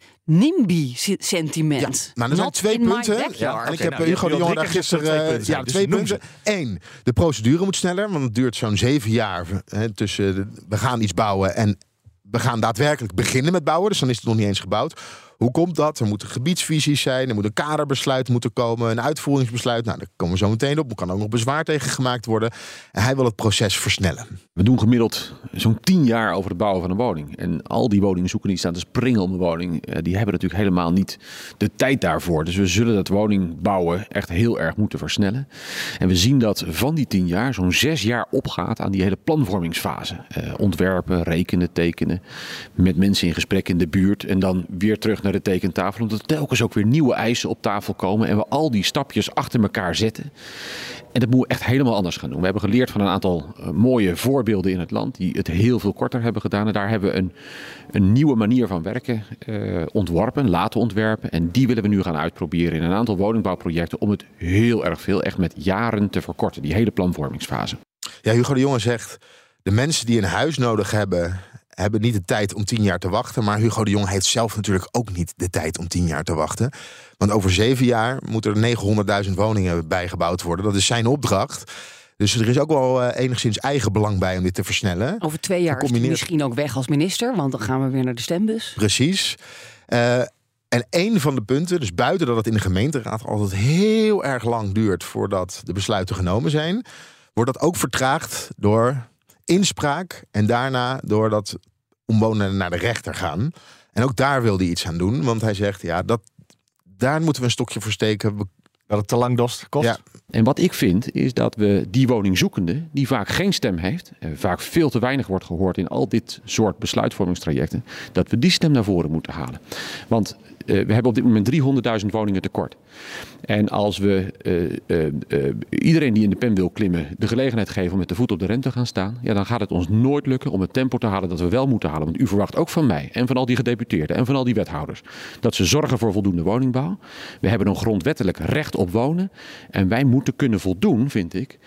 NIMBY-sentiment. Ja, maar er zijn twee punten. Ja, en ik okay, heb nou, Hugo de Jonge daar gisteren... Twee punten, ja, dus twee punten. Eén, de procedure moet sneller. Want het duurt zo'n zeven jaar hè, tussen... De, we gaan iets bouwen en we gaan daadwerkelijk beginnen met bouwen. Dus dan is het nog niet eens gebouwd. Hoe komt dat? Er moeten gebiedsvisies zijn, er moet een kaderbesluit moeten komen, een uitvoeringsbesluit. Nou, daar komen we zo meteen op. Er kan ook nog bezwaar tegen gemaakt worden. En hij wil het proces versnellen. We doen gemiddeld zo'n tien jaar over het bouwen van een woning. En al die woningzoekers die staan te springen om een woning, die hebben natuurlijk helemaal niet de tijd daarvoor. Dus we zullen dat woningbouwen echt heel erg moeten versnellen. En we zien dat van die tien jaar zo'n zes jaar opgaat aan die hele planvormingsfase. Uh, ontwerpen, rekenen, tekenen, met mensen in gesprek in de buurt en dan weer terug naar de tekentafel, omdat er telkens ook weer nieuwe eisen op tafel komen en we al die stapjes achter elkaar zetten. En dat moeten we echt helemaal anders gaan doen. We hebben geleerd van een aantal uh, mooie voorbeelden in het land die het heel veel korter hebben gedaan. En daar hebben we een, een nieuwe manier van werken uh, ontworpen, laten ontwerpen. En die willen we nu gaan uitproberen in een aantal woningbouwprojecten om het heel erg veel, echt met jaren te verkorten, die hele planvormingsfase. Ja, Hugo de Jonge zegt, de mensen die een huis nodig hebben, hebben niet de tijd om tien jaar te wachten. Maar Hugo de Jonge heeft zelf natuurlijk ook niet de tijd om tien jaar te wachten. Want over zeven jaar moeten er negenhonderdduizend woningen bijgebouwd worden. Dat is zijn opdracht. Dus er is ook wel uh, enigszins eigen belang bij om dit te versnellen. Over twee jaar is hij misschien ook weg als minister. Want dan gaan we weer naar de stembus. Precies. Uh, en een van de punten, dus buiten dat het in de gemeenteraad altijd heel erg lang duurt voordat de besluiten genomen zijn, wordt dat ook vertraagd door inspraak en daarna doordat omwonenden naar de rechter gaan. En ook daar wil hij iets aan doen, want hij zegt, ja, dat, daar moeten we een stokje voor steken. Dat het te lang kost. Ja. En wat ik vind, is dat we die woningzoekende, die vaak geen stem heeft, en vaak veel te weinig wordt gehoord in al dit soort besluitvormingstrajecten, dat we die stem naar voren moeten halen. Want uh, we hebben op dit moment driehonderdduizend woningen tekort. En als we uh, uh, uh, iedereen die in de pen wil klimmen de gelegenheid geven om met de voet op de rem te gaan staan, ja, dan gaat het ons nooit lukken om het tempo te halen dat we wel moeten halen. Want u verwacht ook van mij en van al die gedeputeerden en van al die wethouders dat ze zorgen voor voldoende woningbouw. We hebben een grondwettelijk recht op wonen en wij moeten kunnen voldoen, vind ik,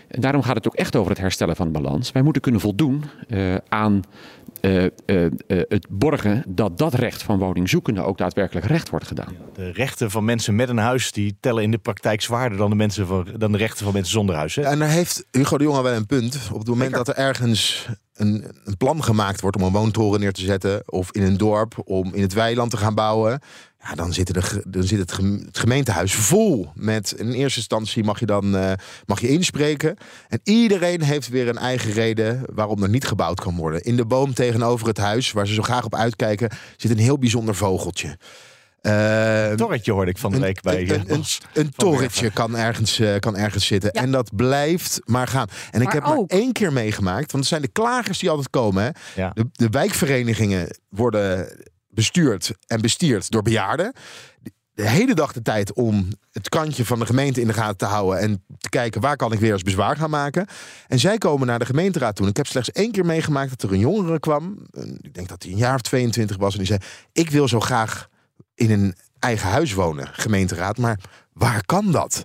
En daarom gaat het ook echt over het herstellen van de balans. Wij moeten kunnen voldoen uh, aan uh, uh, uh, het borgen dat dat recht van woningzoekenden ook daadwerkelijk recht wordt gedaan. De rechten van mensen met een huis die tellen in de praktijk zwaarder dan de, mensen van, dan de rechten van mensen zonder huis. Hè? En daar heeft Hugo de Jonge wel een punt. Op het moment Lekker. dat er ergens een, een plan gemaakt wordt om een woontoren neer te zetten, of in een dorp om in het weiland te gaan bouwen, ja, dan zit, de, dan zit het, geme, het gemeentehuis vol met, in eerste instantie mag je dan uh, mag je inspreken. En iedereen heeft weer een eigen reden waarom er niet gebouwd kan worden. In de boom tegenover het huis, waar ze zo graag op uitkijken, zit een heel bijzonder vogeltje. Uh, een torretje hoorde ik van de week bij. Een, een, een, een torretje kan ergens, uh, kan ergens zitten. Ja. En dat blijft maar gaan. En maar ik heb ook. maar één keer meegemaakt, want het zijn de klagers die altijd komen. Hè. Ja. De, de wijkverenigingen worden bestuurd en bestierd door bejaarden. De hele dag de tijd om het kantje van de gemeente in de gaten te houden en te kijken waar kan ik weer eens bezwaar gaan maken. En zij komen naar de gemeenteraad toe. En ik heb slechts één keer meegemaakt dat er een jongere kwam. Ik denk dat hij een jaar of tweeëntwintig was. En die zei, ik wil zo graag in een eigen huis wonen, gemeenteraad. Maar waar kan dat?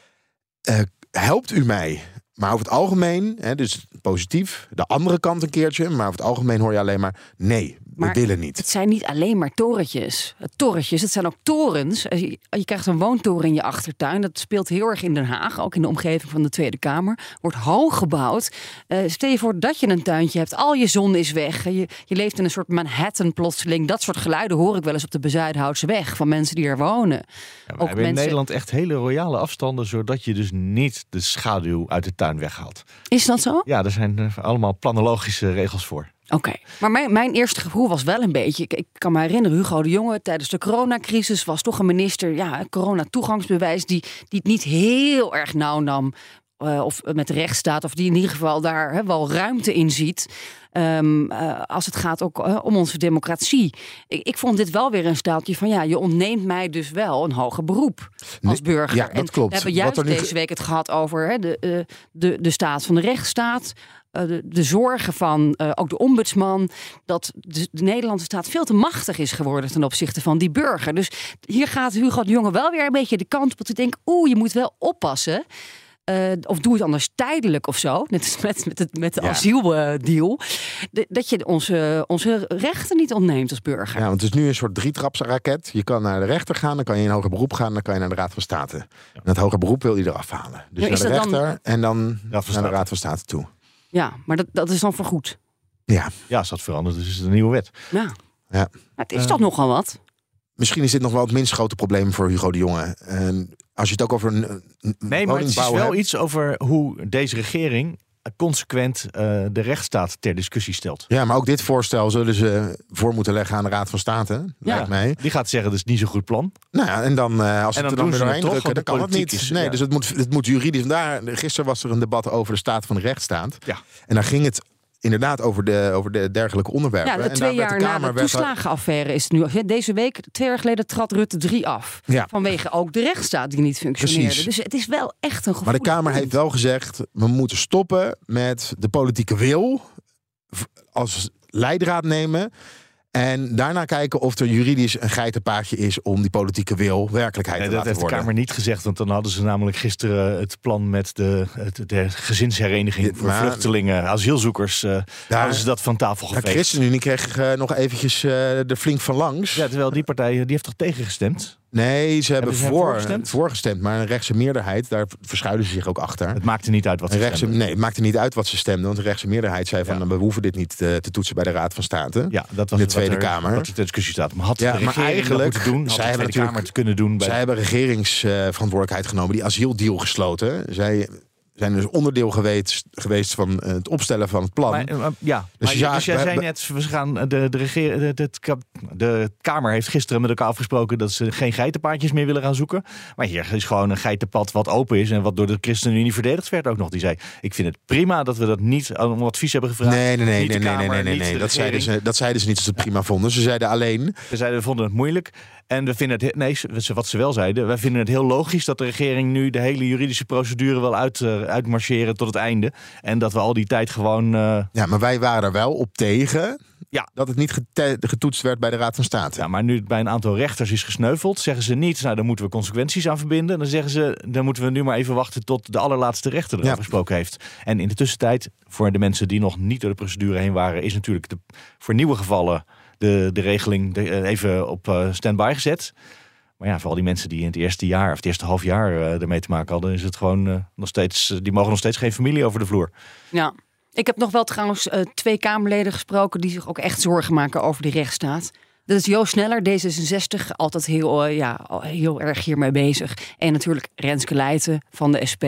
Uh, helpt u mij? Maar over het algemeen, hè, dus positief, de andere kant een keertje. Maar over het algemeen hoor je alleen maar, nee, we maar willen niet. Het zijn niet alleen maar torentjes. Torentjes, het zijn ook torens. Je, je krijgt een woontoren in je achtertuin. Dat speelt heel erg in Den Haag, ook in de omgeving van de Tweede Kamer. Wordt hoog gebouwd. Uh, stel je voor dat je een tuintje hebt, al je zon is weg. Je, je leeft in een soort Manhattan plotseling. Dat soort geluiden hoor ik wel eens op de Bezuidenhoutseweg van mensen die er wonen. Ja, we ook hebben mensen in Nederland echt hele royale afstanden, zodat je dus niet de schaduw uit de tuin weghaalt. Is dat zo? Ja, er zijn allemaal planologische regels voor. Oké, okay. maar mijn, mijn eerste gevoel was wel een beetje, ik, ik kan me herinneren, Hugo de Jonge tijdens de coronacrisis was toch een minister, ja, corona-toegangsbewijs, die, die het niet heel erg nauw nam, uh, of met de rechtsstaat, of die in ieder geval daar he, wel ruimte in ziet. Um, uh, als het gaat ook uh, om onze democratie. Ik, ik vond dit wel weer een staaltje van ja, je ontneemt mij dus wel een hoger beroep als burger. Ja, dat klopt. En we hebben juist Wat er nu... deze week het gehad over hè, de, uh, de, de staat van de rechtsstaat. De, de zorgen van uh, ook de ombudsman, dat de, de Nederlandse staat veel te machtig is geworden ten opzichte van die burger. Dus hier gaat Hugo de Jonge wel weer een beetje de kant op dat ik denk, oeh, je moet wel oppassen. Uh, of doe het anders tijdelijk of zo. Net als met, met, het, met de ja. asieldeal. De, dat je onze, onze rechten niet ontneemt als burger. Ja, want het is nu een soort drietrapsraket. Je kan naar de rechter gaan, dan kan je in hoger beroep gaan, dan kan je naar de Raad van State. Ja. En dat hoger beroep wil je eraf halen. Dus ja, naar de rechter dan... en dan naar de Raad van State toe. Ja, maar dat, dat is dan voorgoed. Ja. Ja, als dat verandert, dus is het een nieuwe wet. Ja. Ja. Maar het is uh, toch nogal wat. Misschien is dit nog wel het minst grote probleem voor Hugo de Jonge. En als je het ook over een, een Nee, maar het is wel hebt. iets over hoe deze regering consequent uh, de rechtsstaat ter discussie stelt. Ja, maar ook dit voorstel zullen ze voor moeten leggen aan de Raad van State. Ja, lijkt mij. Die gaat zeggen, dat is niet zo'n goed plan. Nou ja, en dan uh, als en het dan er dan weer doorheen toch, drukken, dan kan het niet. Is, nee, ja. dus het moet, het moet juridisch. Daar, gisteren was er een debat over de staat van de rechtsstaat. Ja. En daar ging het inderdaad over de, over de dergelijke onderwerpen. Ja, de en twee jaar na de toeslagenaffaire is het nu. Deze week, twee jaar geleden, trad Rutte drie af. Ja. Vanwege ook de rechtsstaat die niet functioneerde. Precies. Dus het is wel echt een gevoel. Maar de Kamer heeft wel gezegd, we moeten stoppen met de politieke wil als leidraad nemen. En daarna kijken of er juridisch een geitenpaadje is om die politieke wil werkelijkheid nee, te laten worden. Dat heeft de Kamer niet gezegd, want dan hadden ze namelijk gisteren het plan met de, het, de gezinshereniging ja, voor maar, vluchtelingen, asielzoekers. Uh, daar hadden ze dat van tafel geveegd. De ChristenUnie kreeg uh, nog eventjes uh, er flink van langs. Ja, terwijl die partij, die heeft toch tegengestemd? Nee, ze hebben, hebben ze voor, voorgestemd? voorgestemd, maar een rechtse meerderheid, daar verschuilen ze zich ook achter. Het maakte niet uit wat ze rechtse, stemden. Nee, het maakte niet uit wat ze stemden, want de rechtse meerderheid zei van, ja. we hoeven dit niet uh, te toetsen bij de Raad van State. Ja, dat was in de Tweede wat er, Kamer. Wat de discussie staat. Maar had ja, de regering maar eigenlijk, dat moeten doen, had zij de Tweede Kamer het kunnen doen. Bij zij hebben regeringsverantwoordelijkheid uh, genomen, die asieldeal gesloten. Zij zijn dus onderdeel geweest, geweest van uh, het opstellen van het plan. Maar, uh, ja, dus, maar, ja, dus jij zei net, we gaan de, de, regeer, de, de, de Kamer heeft gisteren met elkaar afgesproken dat ze geen geitenpaadjes meer willen gaan zoeken. Maar hier is gewoon een geitenpad wat open is en wat door de ChristenUnie verdedigd werd ook nog. Die zei, ik vind het prima dat we dat niet om advies hebben gevraagd. Nee, nee, nee, niet nee, de Kamer, nee, nee, nee, nee. Dat zeiden ze, dat zeiden ze niet als ze het prima vonden. Ze zeiden alleen. Ze zeiden, we vonden het moeilijk. En we vinden het, nee, wat ze wel zeiden, wij vinden het heel logisch dat de regering nu de hele juridische procedure wil uit, uh, uitmarcheren tot het einde. En dat we al die tijd gewoon... Uh... Ja, maar wij waren er wel op tegen. Ja. Dat het niet gete- getoetst werd bij de Raad van State. Ja, maar nu het bij een aantal rechters is gesneuveld, zeggen ze niet, nou, daar moeten we consequenties aan verbinden. Dan zeggen ze, dan moeten we nu maar even wachten tot de allerlaatste rechter erover ja. gesproken heeft. En in de tussentijd, voor de mensen die nog niet door de procedure heen waren, is natuurlijk de, voor nieuwe gevallen de, de regeling de, even op uh, stand-by gezet. Maar ja, voor al die mensen die in het eerste jaar of het eerste half jaar uh, ermee te maken hadden, is het gewoon uh, nog steeds, uh, die mogen nog steeds geen familie over de vloer. Ja. Ik heb nog wel trouwens uh, twee Kamerleden gesproken die zich ook echt zorgen maken over de rechtsstaat. Dat is Joost Sneller, D zesenzestig, altijd heel, uh, ja, heel erg hiermee bezig. En natuurlijk Renske Leijten van de S P.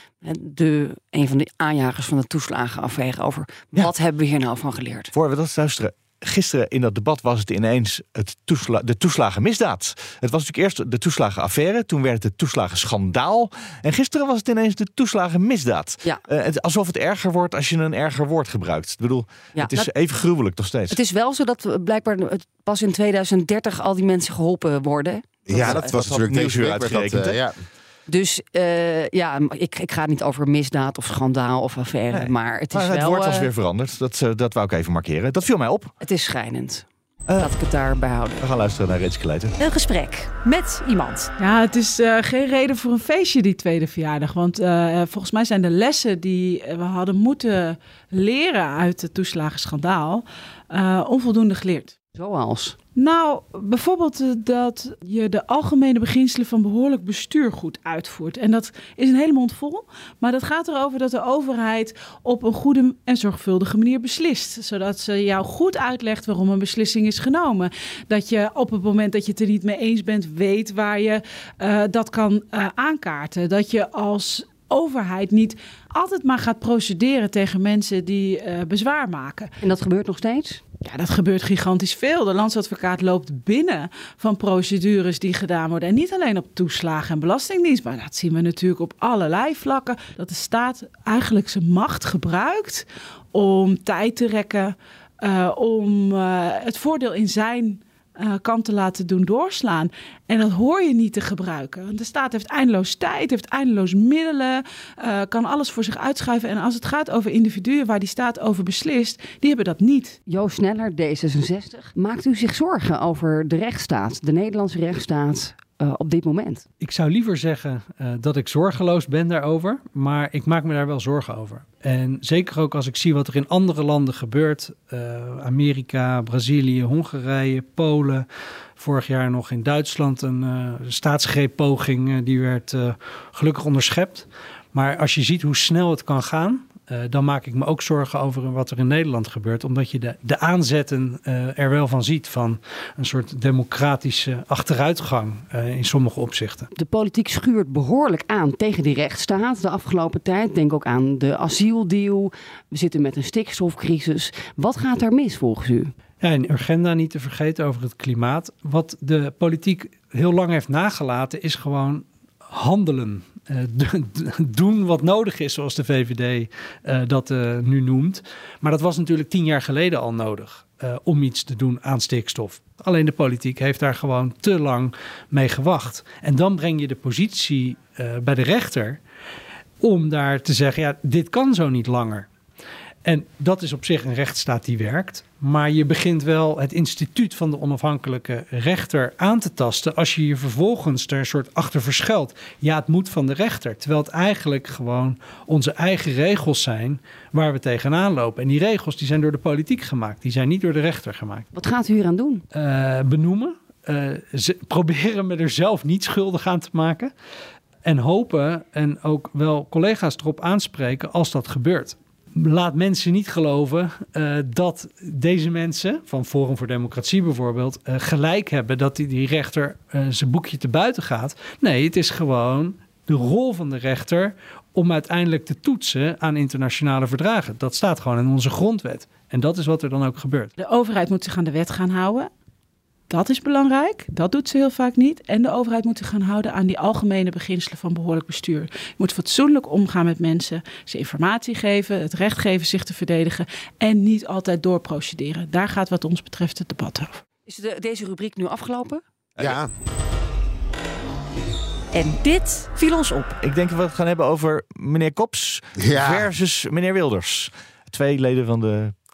De, een van de aanjagers van de toeslagenaffaire over ja. wat hebben we hier nou van geleerd. Voor we dat luisteren. Gisteren in dat debat was het ineens het toesla- de toeslagenmisdaad. Het was natuurlijk eerst de toeslagenaffaire, toen werd het de toeslagenschandaal. En gisteren was het ineens de toeslagenmisdaad. Ja. Uh, het, alsof het erger wordt als je een erger woord gebruikt. Ik bedoel, ja, het is dat, even gruwelijk nog steeds. Het is wel zo dat blijkbaar het pas in tweeduizend dertig al die mensen geholpen worden. Dat, ja, dat, dat was natuurlijk deze week uitgerekend. Dat, uh, ja. Dus uh, ja, ik, ik ga niet over misdaad of schandaal of affaire, nee. maar het is maar het wel... Het woord was uh, weer veranderd, dat, uh, dat wou ik even markeren. Dat viel mij op. Het is schijnend. Uh, Laat ik het daarbij houden. We gaan luisteren naar Renske Leijten. Een gesprek met iemand. Ja, het is uh, geen reden voor een feestje die tweede verjaardag. Want uh, volgens mij zijn de lessen die we hadden moeten leren uit het toeslagenschandaal uh, onvoldoende geleerd. Zoals? Nou, bijvoorbeeld uh, dat je de algemene beginselen van behoorlijk bestuur goed uitvoert. En dat is een hele mond vol. Maar dat gaat erover dat de overheid op een goede en zorgvuldige manier beslist. Zodat ze jou goed uitlegt waarom een beslissing is genomen. Dat je op het moment dat je het er niet mee eens bent, weet waar je uh, dat kan uh, aankaarten. Dat je als overheid niet altijd maar gaat procederen tegen mensen die uh, bezwaar maken. En dat gebeurt nog steeds? Ja, dat gebeurt gigantisch veel. De landsadvocaat loopt binnen van procedures die gedaan worden. En niet alleen op toeslagen en belastingdienst, maar dat zien we natuurlijk op allerlei vlakken. Dat de staat eigenlijk zijn macht gebruikt om tijd te rekken, uh, om uh, het voordeel in zijn Uh, kant te laten doen doorslaan. En dat hoor je niet te gebruiken. Want de staat heeft eindeloos tijd, heeft eindeloos middelen, uh, kan alles voor zich uitschuiven. En als het gaat over individuen waar die staat over beslist, die hebben dat niet. Joost Sneller, D zesenzestig. Maakt u zich zorgen over de rechtsstaat, de Nederlandse rechtsstaat uh, op dit moment? Ik zou liever zeggen uh, dat ik zorgeloos ben daarover, maar ik maak me daar wel zorgen over. En zeker ook als ik zie wat er in andere landen gebeurt. Uh, Amerika, Brazilië, Hongarije, Polen. Vorig jaar nog in Duitsland een uh, staatsgreeppoging. Uh, die werd uh, gelukkig onderschept. Maar als je ziet hoe snel het kan gaan, Uh, dan maak ik me ook zorgen over wat er in Nederland gebeurt. Omdat je de, de aanzetten uh, er wel van ziet van een soort democratische achteruitgang uh, in sommige opzichten. De politiek schuurt behoorlijk aan tegen die rechtsstaat de afgelopen tijd. Denk ook aan de asieldeal. We zitten met een stikstofcrisis. Wat gaat daar mis volgens u? Ja, en Urgenda niet te vergeten over het klimaat. Wat de politiek heel lang heeft nagelaten is gewoon handelen. Uh, doen wat nodig is, zoals de V V D uh, dat uh, nu noemt. Maar dat was natuurlijk tien jaar geleden al nodig uh, om iets te doen aan stikstof. Alleen de politiek heeft daar gewoon te lang mee gewacht. En dan breng je de positie uh, bij de rechter om daar te zeggen, ja, dit kan zo niet langer. En dat is op zich een rechtsstaat die werkt. Maar je begint wel het instituut van de onafhankelijke rechter aan te tasten als je je vervolgens er een soort achter verschuilt. Ja, het moet van de rechter. Terwijl het eigenlijk gewoon onze eigen regels zijn waar we tegenaan lopen. En die regels die zijn door de politiek gemaakt. Die zijn niet door de rechter gemaakt. Wat gaat u hier aan doen? Uh, benoemen. Uh, ze proberen me er zelf niet schuldig aan te maken. En hopen en ook wel collega's erop aanspreken als dat gebeurt. Laat mensen niet geloven uh, dat deze mensen, van Forum voor Democratie bijvoorbeeld, uh, gelijk hebben dat die, die rechter uh, zijn boekje te buiten gaat. Nee, het is gewoon de rol van de rechter om uiteindelijk te toetsen aan internationale verdragen. Dat staat gewoon in onze grondwet. En dat is wat er dan ook gebeurt. De overheid moet zich aan de wet gaan houden. Dat is belangrijk. Dat doet ze heel vaak niet. En de overheid moet zich gaan houden aan die algemene beginselen van behoorlijk bestuur. Je moet fatsoenlijk omgaan met mensen, ze informatie geven, het recht geven zich te verdedigen en niet altijd doorprocederen. Daar gaat wat ons betreft het debat over. Is de, deze rubriek nu afgelopen? Ja. En dit viel ons op. Ik denk dat we het gaan hebben over meneer Kops ja. versus meneer Wilders. Twee leden van de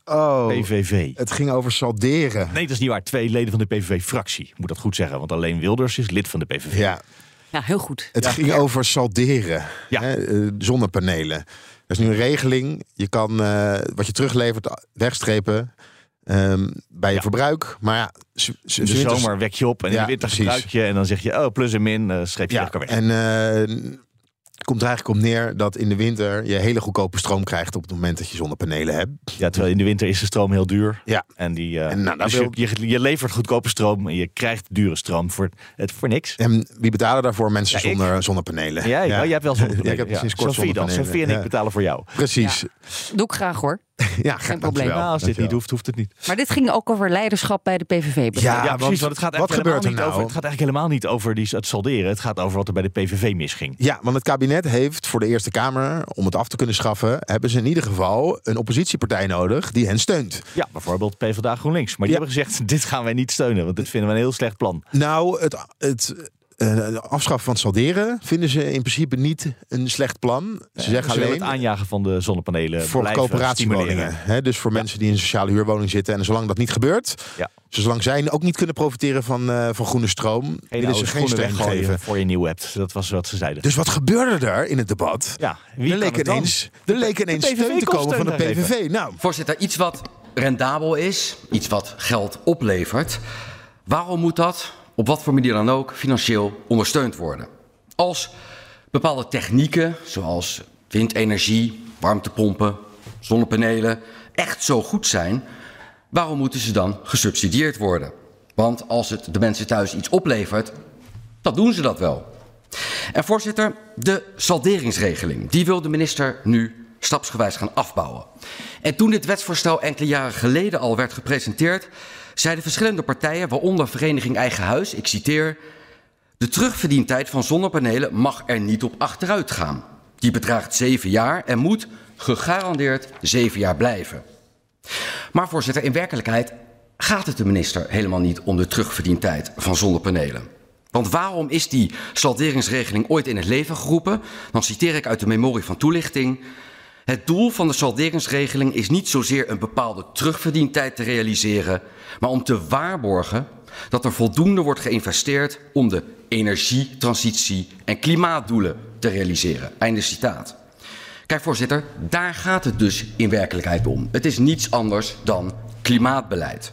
Oh, P V V. Het ging over salderen. Nee, dat is niet waar. Twee leden van de P V V-fractie. Moet dat goed zeggen, want alleen Wilders is lid van de P V V. Ja, Ja, heel goed. het Ja. ging over salderen. Ja. Hè, uh, zonnepanelen. Dat is nu een regeling. Je kan uh, wat je teruglevert wegstrepen um, bij je Ja. verbruik. Maar ja, ze, ze, In de ze winters- zomer wek je op en in Ja, de winter precies. gebruik je. En dan zeg je, oh, plus en min, uh, streep je Ja, lekker weg. en uh, het komt er eigenlijk op neer dat in de winter je hele goedkope stroom krijgt op het moment dat je zonnepanelen hebt. Ja, terwijl in de winter is de stroom heel duur. Ja. En, die, uh, En nou, daar dus wil- je, je, je levert goedkope stroom en je krijgt dure stroom voor, het, voor niks. En wie betalen daarvoor? Mensen Ja, ik. zonder zonnepanelen. Ja, ja. Oh, jij hebt wel zonnepanelen. Ja, ik heb sinds kort Sophie dan. zonnepanelen. Sophie en ik Ja. betalen voor jou. Precies. Doe ik graag hoor. Ja, Geen probleem. Nou, als dit niet hoeft, hoeft het niet. Maar dit ging ook over leiderschap bij de P V V. Ja, Ja, precies. Want het gaat wat eigenlijk gebeurt er helemaal niet nou? over. Het gaat eigenlijk helemaal niet over die, het salderen. Het gaat over wat er bij de P V V misging. Ja, want het kabinet heeft voor de Eerste Kamer, om het af te kunnen schaffen, hebben ze in ieder geval een oppositiepartij nodig die hen steunt. Ja, bijvoorbeeld PvdA GroenLinks. Maar die Ja. hebben gezegd, dit gaan wij niet steunen. Want dit vinden we een heel slecht plan. Nou, het, het uh, afschaffen van het salderen vinden ze in principe niet een slecht plan. Ze Ze zeggen willen alleen het aanjagen van de zonnepanelen voor blijven coöperatiewoningen. stimuleren. Hè, dus voor mensen die in een sociale huurwoning zitten. En zolang dat niet gebeurt, Ja. zolang zij ook niet kunnen profiteren van, uh, van groene stroom, Geen willen oude ze geen schoenen steun weggooien geven. voor je nieuw hebt. Dat was wat ze zeiden. Dus wat gebeurde er in het debat? Ja, wie er kan leek het dan? ineens, er leek ineens De P V V steun te kon komen van de steun P V V. Nou, Voorzitter, iets wat rendabel is, iets wat geld oplevert. Waarom moet dat, op wat voor manier dan ook, financieel ondersteund worden? Als bepaalde technieken, zoals windenergie, warmtepompen, zonnepanelen, echt zo goed zijn, waarom moeten ze dan gesubsidieerd worden? Want als het de mensen thuis iets oplevert, dan doen ze dat wel. En voorzitter, de salderingsregeling, die wil de minister nu stapsgewijs gaan afbouwen. En toen dit wetsvoorstel enkele jaren geleden al werd gepresenteerd, zeiden verschillende partijen, waaronder Vereniging Eigen Huis, ik citeer, de terugverdientijd van zonnepanelen mag er niet op achteruit gaan. Die bedraagt zeven jaar en moet gegarandeerd zeven jaar blijven. Maar voorzitter, in werkelijkheid gaat het de minister helemaal niet om de terugverdientijd van zonnepanelen. Want waarom is die salderingsregeling ooit in het leven geroepen? Dan citeer ik uit de memorie van toelichting. Het doel van de salderingsregeling is niet zozeer een bepaalde terugverdientijd te realiseren, maar om te waarborgen dat er voldoende wordt geïnvesteerd om de energietransitie en klimaatdoelen te realiseren. Einde citaat. Kijk voorzitter, daar gaat het dus in werkelijkheid om. Het is niets anders dan klimaatbeleid.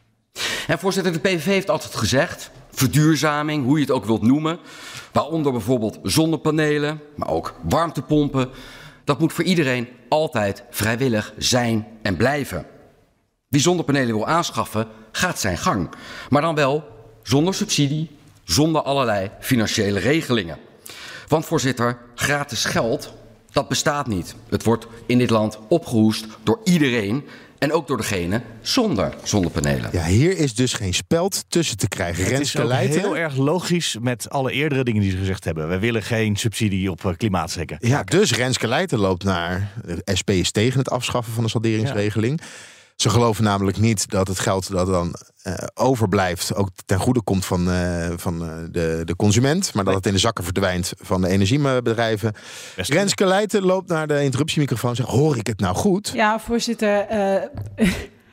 En voorzitter, de P V V heeft altijd gezegd, verduurzaming, hoe je het ook wilt noemen, waaronder bijvoorbeeld zonnepanelen, maar ook warmtepompen, dat moet voor iedereen altijd vrijwillig zijn en blijven. Wie zonnepanelen wil aanschaffen, gaat zijn gang. Maar dan wel zonder subsidie, zonder allerlei financiële regelingen. Want voorzitter, gratis geld, dat bestaat niet. Het wordt in dit land opgehoest door iedereen en ook door degene zonder zonnepanelen. ja, hier is dus geen speld tussen te krijgen. Het is Renske ook Leijten. heel erg logisch met alle eerdere dingen die ze gezegd hebben. We willen geen subsidie op uh, klimaatzekken. Ja, dus Renske Leijten loopt naar. De S P is tegen het afschaffen van de salderingsregeling. Ze geloven namelijk niet dat het geld dat dan uh, overblijft ook ten goede komt van, uh, van uh, de, de consument. Maar dat het in de zakken verdwijnt van de energiebedrijven. Best Renske Leijten loopt naar de interruptiemicrofoon en zegt, hoor ik het nou goed? Ja, voorzitter. Uh,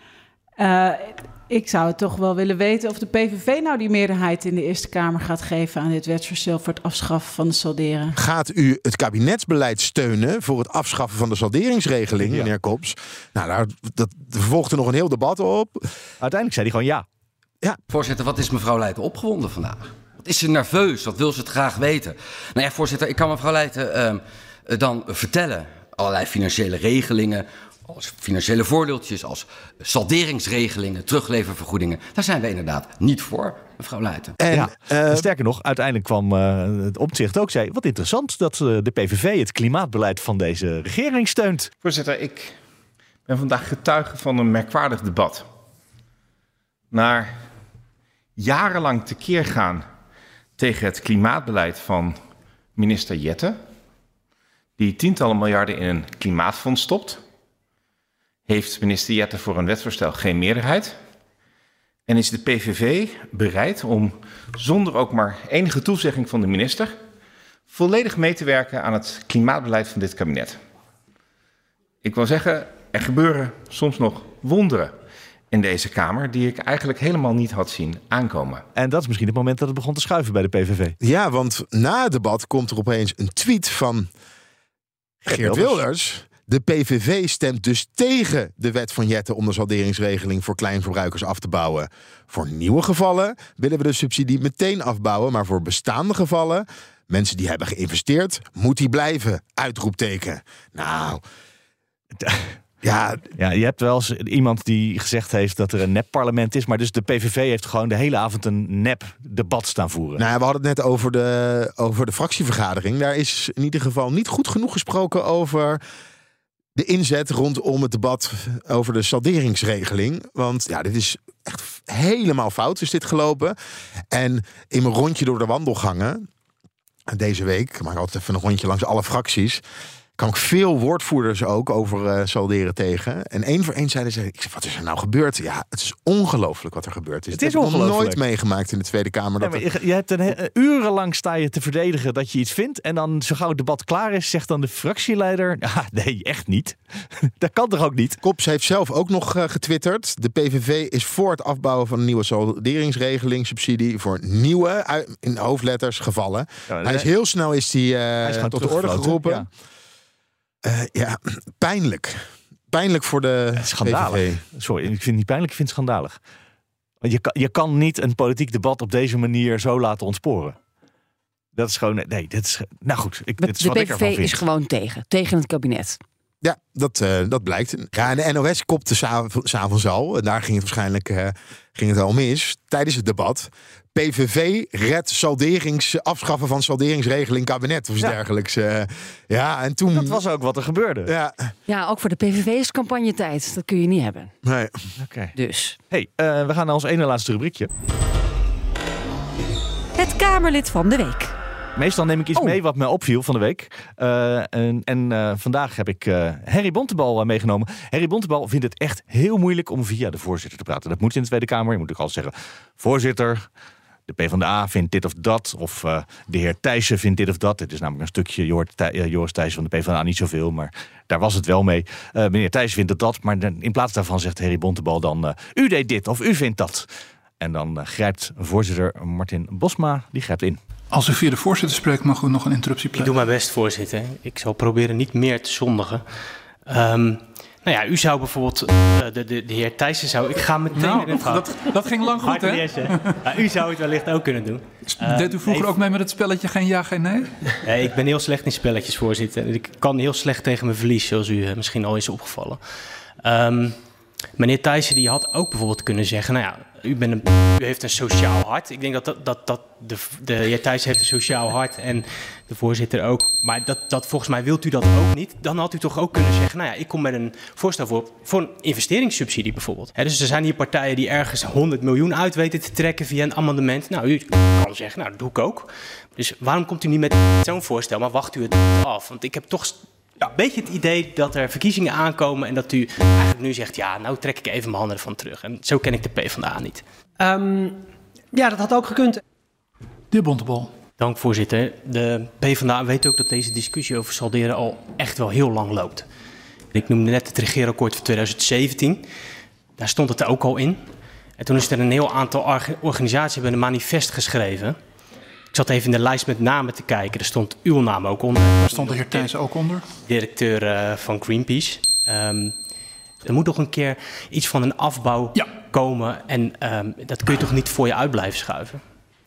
uh, ik zou het toch wel willen weten of de P V V nou die meerderheid in de Eerste Kamer gaat geven aan dit wetsvoorstel voor het afschaffen van de salderen. Gaat u het kabinetsbeleid steunen voor het afschaffen van de salderingsregeling, Ja. meneer Kops? Nou, daar, dat er volgde nog een heel debat op. Uiteindelijk zei hij gewoon ja. Ja. Voorzitter, wat is mevrouw Leijten opgewonden vandaag? Wat is ze nerveus? Wat wil ze het graag weten? Nou ja, voorzitter, ik kan mevrouw Leijten uh, dan vertellen. Allerlei financiële regelingen, als financiële voordeeltjes, als salderingsregelingen, terugleververgoedingen. Daar zijn we inderdaad niet voor, mevrouw Leijten. En, ja. uh, Sterker nog, uiteindelijk kwam uh, het Omtzigt ook zei, wat interessant dat uh, de P V V het klimaatbeleid van deze regering steunt. Voorzitter, ik ben vandaag getuige van een merkwaardig debat. Naar jarenlang tekeer gaan tegen het klimaatbeleid van minister Jette, die tientallen miljarden in een klimaatfonds stopt, heeft minister Jette voor een wetsvoorstel geen meerderheid en is de P V V bereid om zonder ook maar enige toezegging van de minister volledig mee te werken aan het klimaatbeleid van dit kabinet. Ik wil zeggen, er gebeuren soms nog wonderen in deze Kamer die ik eigenlijk helemaal niet had zien aankomen. En dat is misschien het moment dat het begon te schuiven bij de P V V. Ja, want na het debat komt er opeens een tweet van Geert Wilders. De P V V stemt dus tegen de wet van Jetten om de salderingsregeling voor kleinverbruikers af te bouwen. Voor nieuwe gevallen willen we de subsidie meteen afbouwen, maar voor bestaande gevallen, mensen die hebben geïnvesteerd, moet die blijven. Uitroepteken. Nou, ja, ja, je hebt wel eens iemand die gezegd heeft dat er een nep-parlement is, maar dus de P V V heeft gewoon de hele avond een nep-debat staan voeren. Nou, we hadden het net over de, over de fractievergadering. Daar is in ieder geval niet goed genoeg gesproken over de inzet rondom het debat over de salderingsregeling. Want ja, dit is echt helemaal fout is dit gelopen. En in mijn rondje door de wandelgangen deze week, ik maak altijd even een rondje langs alle fracties, kwam ik veel woordvoerders ook over uh, salderen tegen. En één voor één zeiden ze, ik zeg, wat is er nou gebeurd? Ja, het is ongelooflijk wat er gebeurd is. Het is dat heb ik nog ongelooflijk. nooit meegemaakt in de Tweede Kamer. Ja, Dat maar je, je hebt een, he- urenlang sta je te verdedigen dat je iets vindt. En dan, zo gauw het debat klaar is, zegt dan de fractieleider, ja, nee, echt niet. Dat kan toch ook niet? Kops heeft zelf ook nog uh, getwitterd. De P V V is voor het afbouwen van een nieuwe salderingsregeling, subsidie voor nieuwe, uit, in hoofdletters, gevallen. Ja, hij is heel snel is die, uh, hij is gewoon tot de orde geroepen. Ja. Uh, ja, pijnlijk. Pijnlijk voor de Schandalig. P V V. Sorry, ik vind het niet pijnlijk, ik vind het schandalig. Want je kan, je kan niet een politiek debat op deze manier zo laten ontsporen. Dat is gewoon, nee, dit is, nou goed. Ik, dit is de wat ik P V ervan V vind. is gewoon tegen. Tegen het kabinet. Ja, dat, uh, dat blijkt. Ja, en de N O S kopte s'avonds al. En daar ging het waarschijnlijk uh, ging het al mis. Tijdens het debat. P V V redt salderings, afschaffen van salderingsregeling kabinet of iets Ja. dergelijks. Uh, ja, en toen. Dat was ook wat er gebeurde. Ja, Ja, ook voor de P V V is campagnetijd. Dat kun je niet hebben. nee. Oké. Dus. Hey, uh, we gaan naar ons ene laatste rubriekje. Het Kamerlid van de Week. Meestal neem ik iets Oh. mee wat me opviel van de week. Uh, en en uh, vandaag heb ik uh, Harry Bontebal uh, meegenomen. Harry Bontebal vindt het echt heel moeilijk om via de voorzitter te praten. Dat moet in de Tweede Kamer. Je moet ook altijd zeggen, voorzitter, de PvdA vindt dit of dat. Of uh, de heer Thijssen vindt dit of dat. Dit is namelijk een stukje, je hoort Thij- uh, Joris Thijssen van de PvdA niet zoveel. Maar daar was het wel mee. Uh, meneer Thijssen vindt het dat. Maar dan, in plaats daarvan zegt Harry Bontebal dan, uh, u deed dit of u vindt dat. En dan uh, grijpt voorzitter Martin Bosma, die grijpt in. Als u via de voorzitter spreekt, mag u nog een interruptie Ik plegen. doe mijn best, voorzitter. Ik zal proberen niet meer te zondigen. Um, nou ja, u zou bijvoorbeeld, uh, de, de, de heer Thijssen zou... Ik ga meteen Nou, erin gaan. dat, dat ging lang goed, hè? Ja, u zou het wellicht ook kunnen doen. Uh, Deed u vroeger even, ook mee met het spelletje geen ja, geen nee? uh, ik ben heel slecht in spelletjes, voorzitter. Ik kan heel slecht tegen mijn verlies, zoals u uh, misschien al is opgevallen. Um, meneer Thijssen die had ook bijvoorbeeld kunnen zeggen, nou ja, u, bent een, u heeft een sociaal hart. Ik denk dat, dat, dat, dat de, de heer Thijssen heeft een sociaal hart en de voorzitter ook. Maar dat, dat, volgens mij wilt u dat ook niet. Dan had u toch ook kunnen zeggen, nou ja, ik kom met een voorstel voor, voor een investeringssubsidie bijvoorbeeld. He, dus er zijn hier partijen die ergens honderd miljoen uit weten te trekken via een amendement. Nou, u kan zeggen, nou, dat doe ik ook. Dus waarom komt u niet met zo'n voorstel, maar wacht u het af? Want ik heb toch ja, een beetje het idee dat er verkiezingen aankomen en dat u eigenlijk nu zegt, ja, nou trek ik even mijn handen ervan terug. En zo ken ik de PvdA niet. Um, ja, dat had ook gekund. De heer Bontebal. Dank, voorzitter. De PvdA weet ook dat deze discussie over salderen al echt wel heel lang loopt. Ik noemde net het regeerakkoord van twintig zeventien. Daar stond het er ook al in. En toen is er een heel aantal organisaties hebben een manifest geschreven. Ik zat even in de lijst met namen te kijken. Er stond uw naam ook onder. Daar stond de heer Thijssen ook onder. Directeur uh, van Greenpeace. Um, er moet toch een keer iets van een afbouw ja. komen. En um, dat kun je toch niet voor je uit blijven schuiven?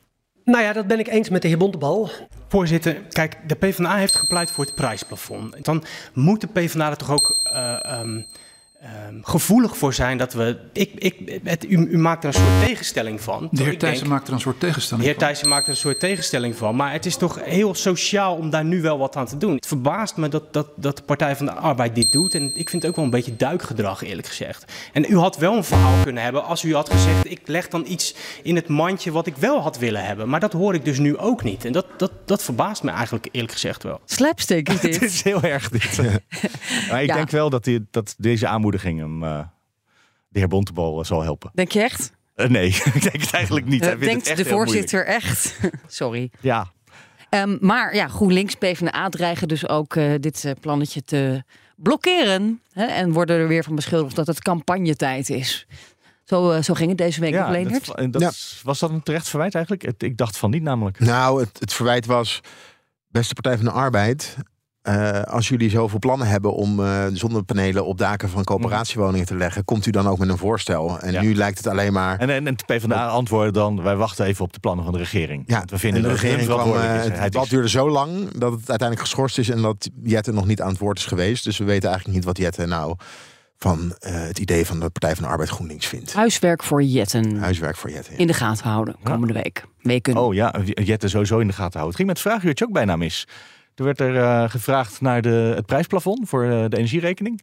Nou ja, dat ben ik eens met de heer Bontebal. Voorzitter, kijk, de PvdA heeft gepleit voor het prijsplafond. Dan moet de PvdA er toch ook uh, um, um, gevoelig voor zijn dat we... Ik, ik, het, u, u maakt er een soort tegenstelling van. De heer Thijssen maakt er een soort tegenstelling van. De heer Thijssen maakt er een soort tegenstelling van. Maar het is toch heel sociaal om daar nu wel wat aan te doen. Het verbaast me dat, dat, dat de Partij van de Arbeid dit doet. En ik vind het ook wel een beetje duikgedrag, eerlijk gezegd. En u had wel een verhaal kunnen hebben als u had gezegd... ik leg dan iets in het mandje wat ik wel had willen hebben. Maar dat hoor ik dus nu ook niet. En dat, dat, dat verbaast me eigenlijk eerlijk gezegd wel. Slapstick is dit. Het is heel erg dit. Maar ik ja. denk wel dat, die, dat deze aanmoediging hem, uh, de heer Bontebal uh, zal helpen. Denk je echt? Uh, nee, ik denk het eigenlijk niet. Hij uh, denkt het echt de voorzitter echt? Sorry. Ja. Um, maar ja, GroenLinks, PvdA dreigen dus ook uh, dit uh, plannetje te blokkeren. Hè, en worden er weer van beschuldigd dat het campagnetijd is. Zo, uh, zo ging het deze week ja, nog, Leendert. Dat, dat, Ja. Was dat een terecht verwijt eigenlijk? Het, ik dacht van niet namelijk. Nou, het, het verwijt was, beste Partij van de Arbeid, uh, als jullie zoveel plannen hebben om uh, zonnepanelen op daken van coöperatiewoningen te leggen, komt u dan ook met een voorstel? En Ja. nu lijkt het alleen maar... En, en, en de PvdA antwoordde dan, wij wachten even op de plannen van de regering. Ja, Want we vinden en de dat het regering hun kwam, uh, verantwoordelijkheid het debat is. duurde zo lang dat het uiteindelijk geschorst is en dat Jette nog niet aan het woord is geweest. Dus we weten eigenlijk niet wat Jette nou van uh, het idee van de Partij van de Arbeid GroenLinks vindt. Huiswerk voor Jetten. Huiswerk voor Jette. Ja. In de gaten houden komende week. Weken. Oh ja, Jette sowieso in de gaten houden. Het ging met het vraaguurtje ook bijna mis. Er werd er uh, gevraagd naar de, het prijsplafond voor uh, de energierekening.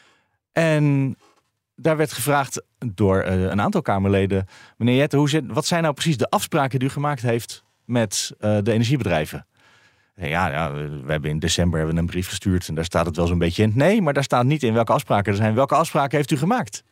En daar werd gevraagd door uh, een aantal Kamerleden: meneer Jette, hoe zit, wat zijn nou precies de afspraken die u gemaakt heeft met uh, de energiebedrijven? Ja, ja, we hebben in december hebben we een brief gestuurd en daar staat het wel zo'n beetje in. Nee, maar daar staat niet in welke afspraken er zijn. Welke afspraken heeft u gemaakt?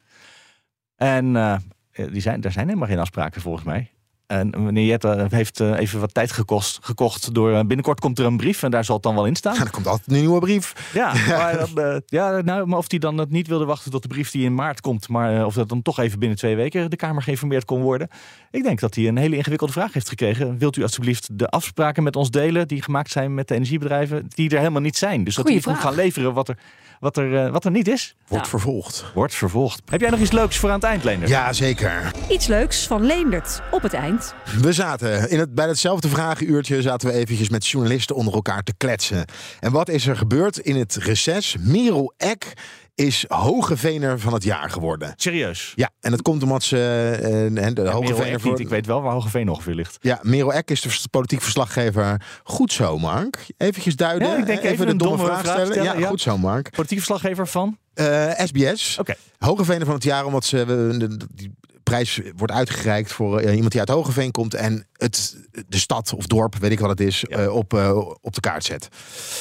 En uh, die zijn, daar zijn helemaal geen afspraken volgens mij. En meneer Jette heeft uh, even wat tijd gekost, gekocht. Door, uh, binnenkort komt er een brief en daar zal het dan wel in staan. Ja, er komt altijd een nieuwe brief. Ja, maar, dan, uh, ja nou, maar of hij dan het niet wilde wachten tot de brief die in maart komt. Maar uh, of dat dan toch even binnen twee weken de Kamer geïnformeerd kon worden. Ik denk dat hij een hele ingewikkelde vraag heeft gekregen. Wilt u alsjeblieft de afspraken met ons delen die gemaakt zijn met de energiebedrijven, die er helemaal niet zijn. Dus dat Goeie hij moet vraag. gaan leveren wat er, wat er, uh, wat er niet is. Wordt Ja. vervolgd. Wordt vervolgd. Heb jij nog iets leuks voor aan het eind, Leendert? Ja, zeker. Iets leuks van Leendert op het eind. We zaten in het, bij hetzelfde vragenuurtje zaten we eventjes met journalisten onder elkaar te kletsen. En wat is er gebeurd in het reces? Merel Eck is Hogeveener van het jaar geworden. Serieus? Ja, en dat komt omdat ze uh, de Ja, Hogeveener Eck voor... niet. Ik weet wel waar Hogeveen ongeveer ligt. Ja, Merel Eck is de politiek verslaggever. Goed zo, Mark. Eventjes duiden. Ja, ik denk even even de een domme, domme vraag vraag stellen. stellen, Ja, ja. goed zo, Mark. Politiek verslaggever van? Uh, S B S. Oké. Hogeveener van het jaar, omdat ze uh, de, die prijs wordt uitgereikt voor uh, iemand die uit Hogeveen komt en het, de stad of dorp, weet ik wat het is, Ja. uh, op, uh, op de kaart zet.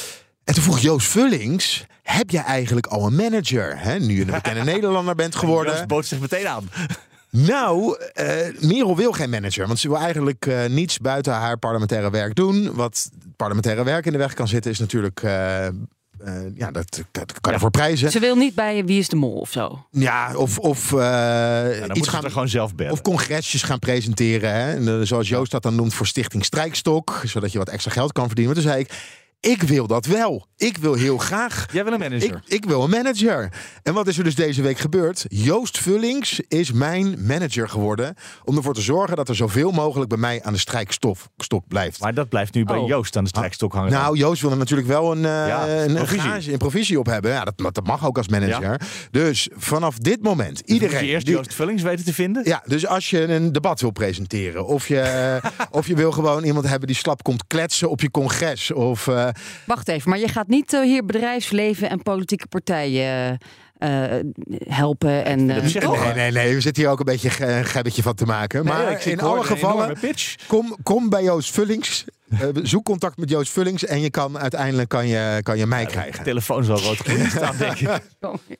En toen vroeg Joost Vullings, heb je eigenlijk al een manager? Hè? Nu je een bekende Nederlander bent geworden. Joost bood zich meteen aan. Nou, uh, Merel wil geen manager. Want ze wil eigenlijk uh, niets buiten haar parlementaire werk doen. Wat parlementaire werk in de weg kan zitten is natuurlijk... Uh, uh, ja, dat, dat kan je voor prijzen. Ze wil niet bij Wie is de Mol of zo. Ja, of, of uh, Ja, dan iets gaan gaan er gewoon zelf bellen. of congresjes gaan presenteren. Hè? En, uh, zoals Joost dat dan noemt voor Stichting Strijkstok. Zodat je wat extra geld kan verdienen. Maar toen zei ik, ik wil dat wel. Ik wil heel graag. Jij wil een manager. Ik, ik wil een manager. En wat is er dus deze week gebeurd? Joost Vullings is mijn manager geworden. Om ervoor te zorgen dat er zoveel mogelijk bij mij aan de strijkstok blijft. Maar dat blijft nu bij Oh. Joost aan de strijkstok hangen. Nou, Joost wil er natuurlijk wel een, uh, Ja, een, een, provisie. gage, een provisie op hebben. Ja, dat, dat mag ook als manager. Dus vanaf dit moment, Moet je iedereen... eerst die- Joost Vullings weten te vinden? Ja, dus als je een debat wil presenteren, of je, of je wil gewoon iemand hebben die slap komt kletsen op je congres, of uh, Wacht even, maar je gaat niet uh, hier bedrijfsleven en politieke partijen uh, helpen. En, uh, dat zeg ik toch? nee, nee, nee, we zitten hier ook een beetje ge- een gebbetje van te maken. Nee, Maar ik zie- in ik hoor alle een gevallen, enorme pitch. kom, kom bij Joost Vullings. Uh, zoek contact met Joost Vullings en je kan uiteindelijk kan je, kan je mij De krijgen. telefoon zal rood groen staan, denk ik. Hey,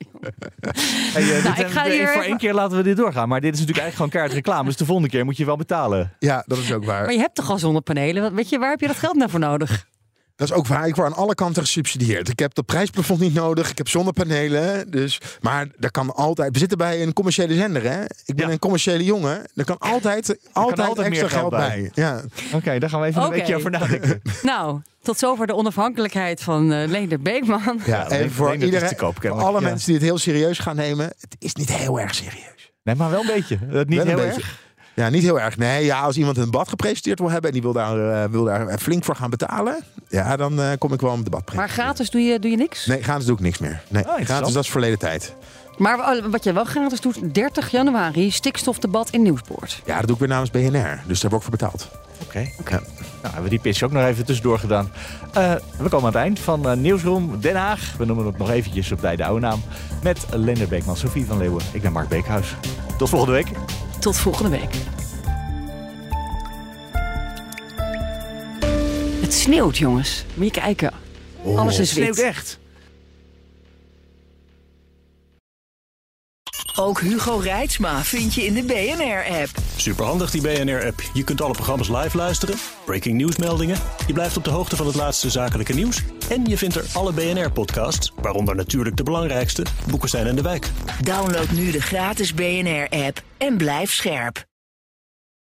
uh, Nou, dit, ik ga uh, hier voor even- één keer laten we dit doorgaan. Maar dit is natuurlijk eigenlijk gewoon kaartreclame. Dus de volgende keer moet je wel betalen. Ja, dat is ook waar. Maar je hebt toch al zonnepanelen? Wat- Weet je, waar heb je dat geld nou voor nodig? Dat is ook waar. Ik word aan alle kanten gesubsidieerd. Ik heb dat prijsplafond niet nodig. Ik heb zonnepanelen. Dus, maar er kan altijd... We zitten bij een commerciële zender, hè? Ik ben Ja. een commerciële jongen. Er kan altijd, altijd, altijd extra meer geld geld bij. bij. Ja. Oké, daar gaan we even Oké. een beetje over nadenken. Nou, tot zover de onafhankelijkheid van uh, Leendert Beekman. Ja, Alleen- en voor alleen dat is iedereen, te koop, voor kennelijk. alle Ja. mensen die het heel serieus gaan nemen. Het is niet heel erg serieus. Nee, maar wel een beetje. Dat niet Wel een heel beetje. erg. Ja, niet heel erg. Nee, ja, als iemand een debat gepresenteerd wil hebben en die wil daar, uh, wil daar flink voor gaan betalen, ja, dan uh, kom ik wel een debat presenteren. Maar gratis doe je, doe je niks? Nee, gratis doe ik niks meer. Nee, interessant. gratis, dat is verleden tijd. Maar uh, wat je wel gratis doet, dertig januari, stikstofdebat in Nieuwspoort. Ja, dat doe ik weer namens B N R. Dus daar word ik voor betaald. Oké. Ja. Nou, hebben we die pitch ook nog even tussendoor gedaan. Uh, we komen aan het eind van uh, Nieuwsroom Den Haag. We noemen het nog eventjes op bij de oude naam. Met Leendert Beekman, Sophie van Leeuwen. Ik ben Mark Beekhuis. Tot volgende week. Tot volgende week. Het sneeuwt, jongens. Moet je kijken. Alles is Het wit. sneeuwt echt. Ook Hugo Reitsma vind je in de B N R-app. Superhandig die B N R-app. Je kunt alle programma's live luisteren, breaking nieuwsmeldingen. Je blijft op de hoogte van het laatste zakelijke nieuws. En je vindt er alle B N R-podcasts, waaronder natuurlijk de belangrijkste, Boekenstein en de Wijk. Download nu de gratis B N R-app en blijf scherp.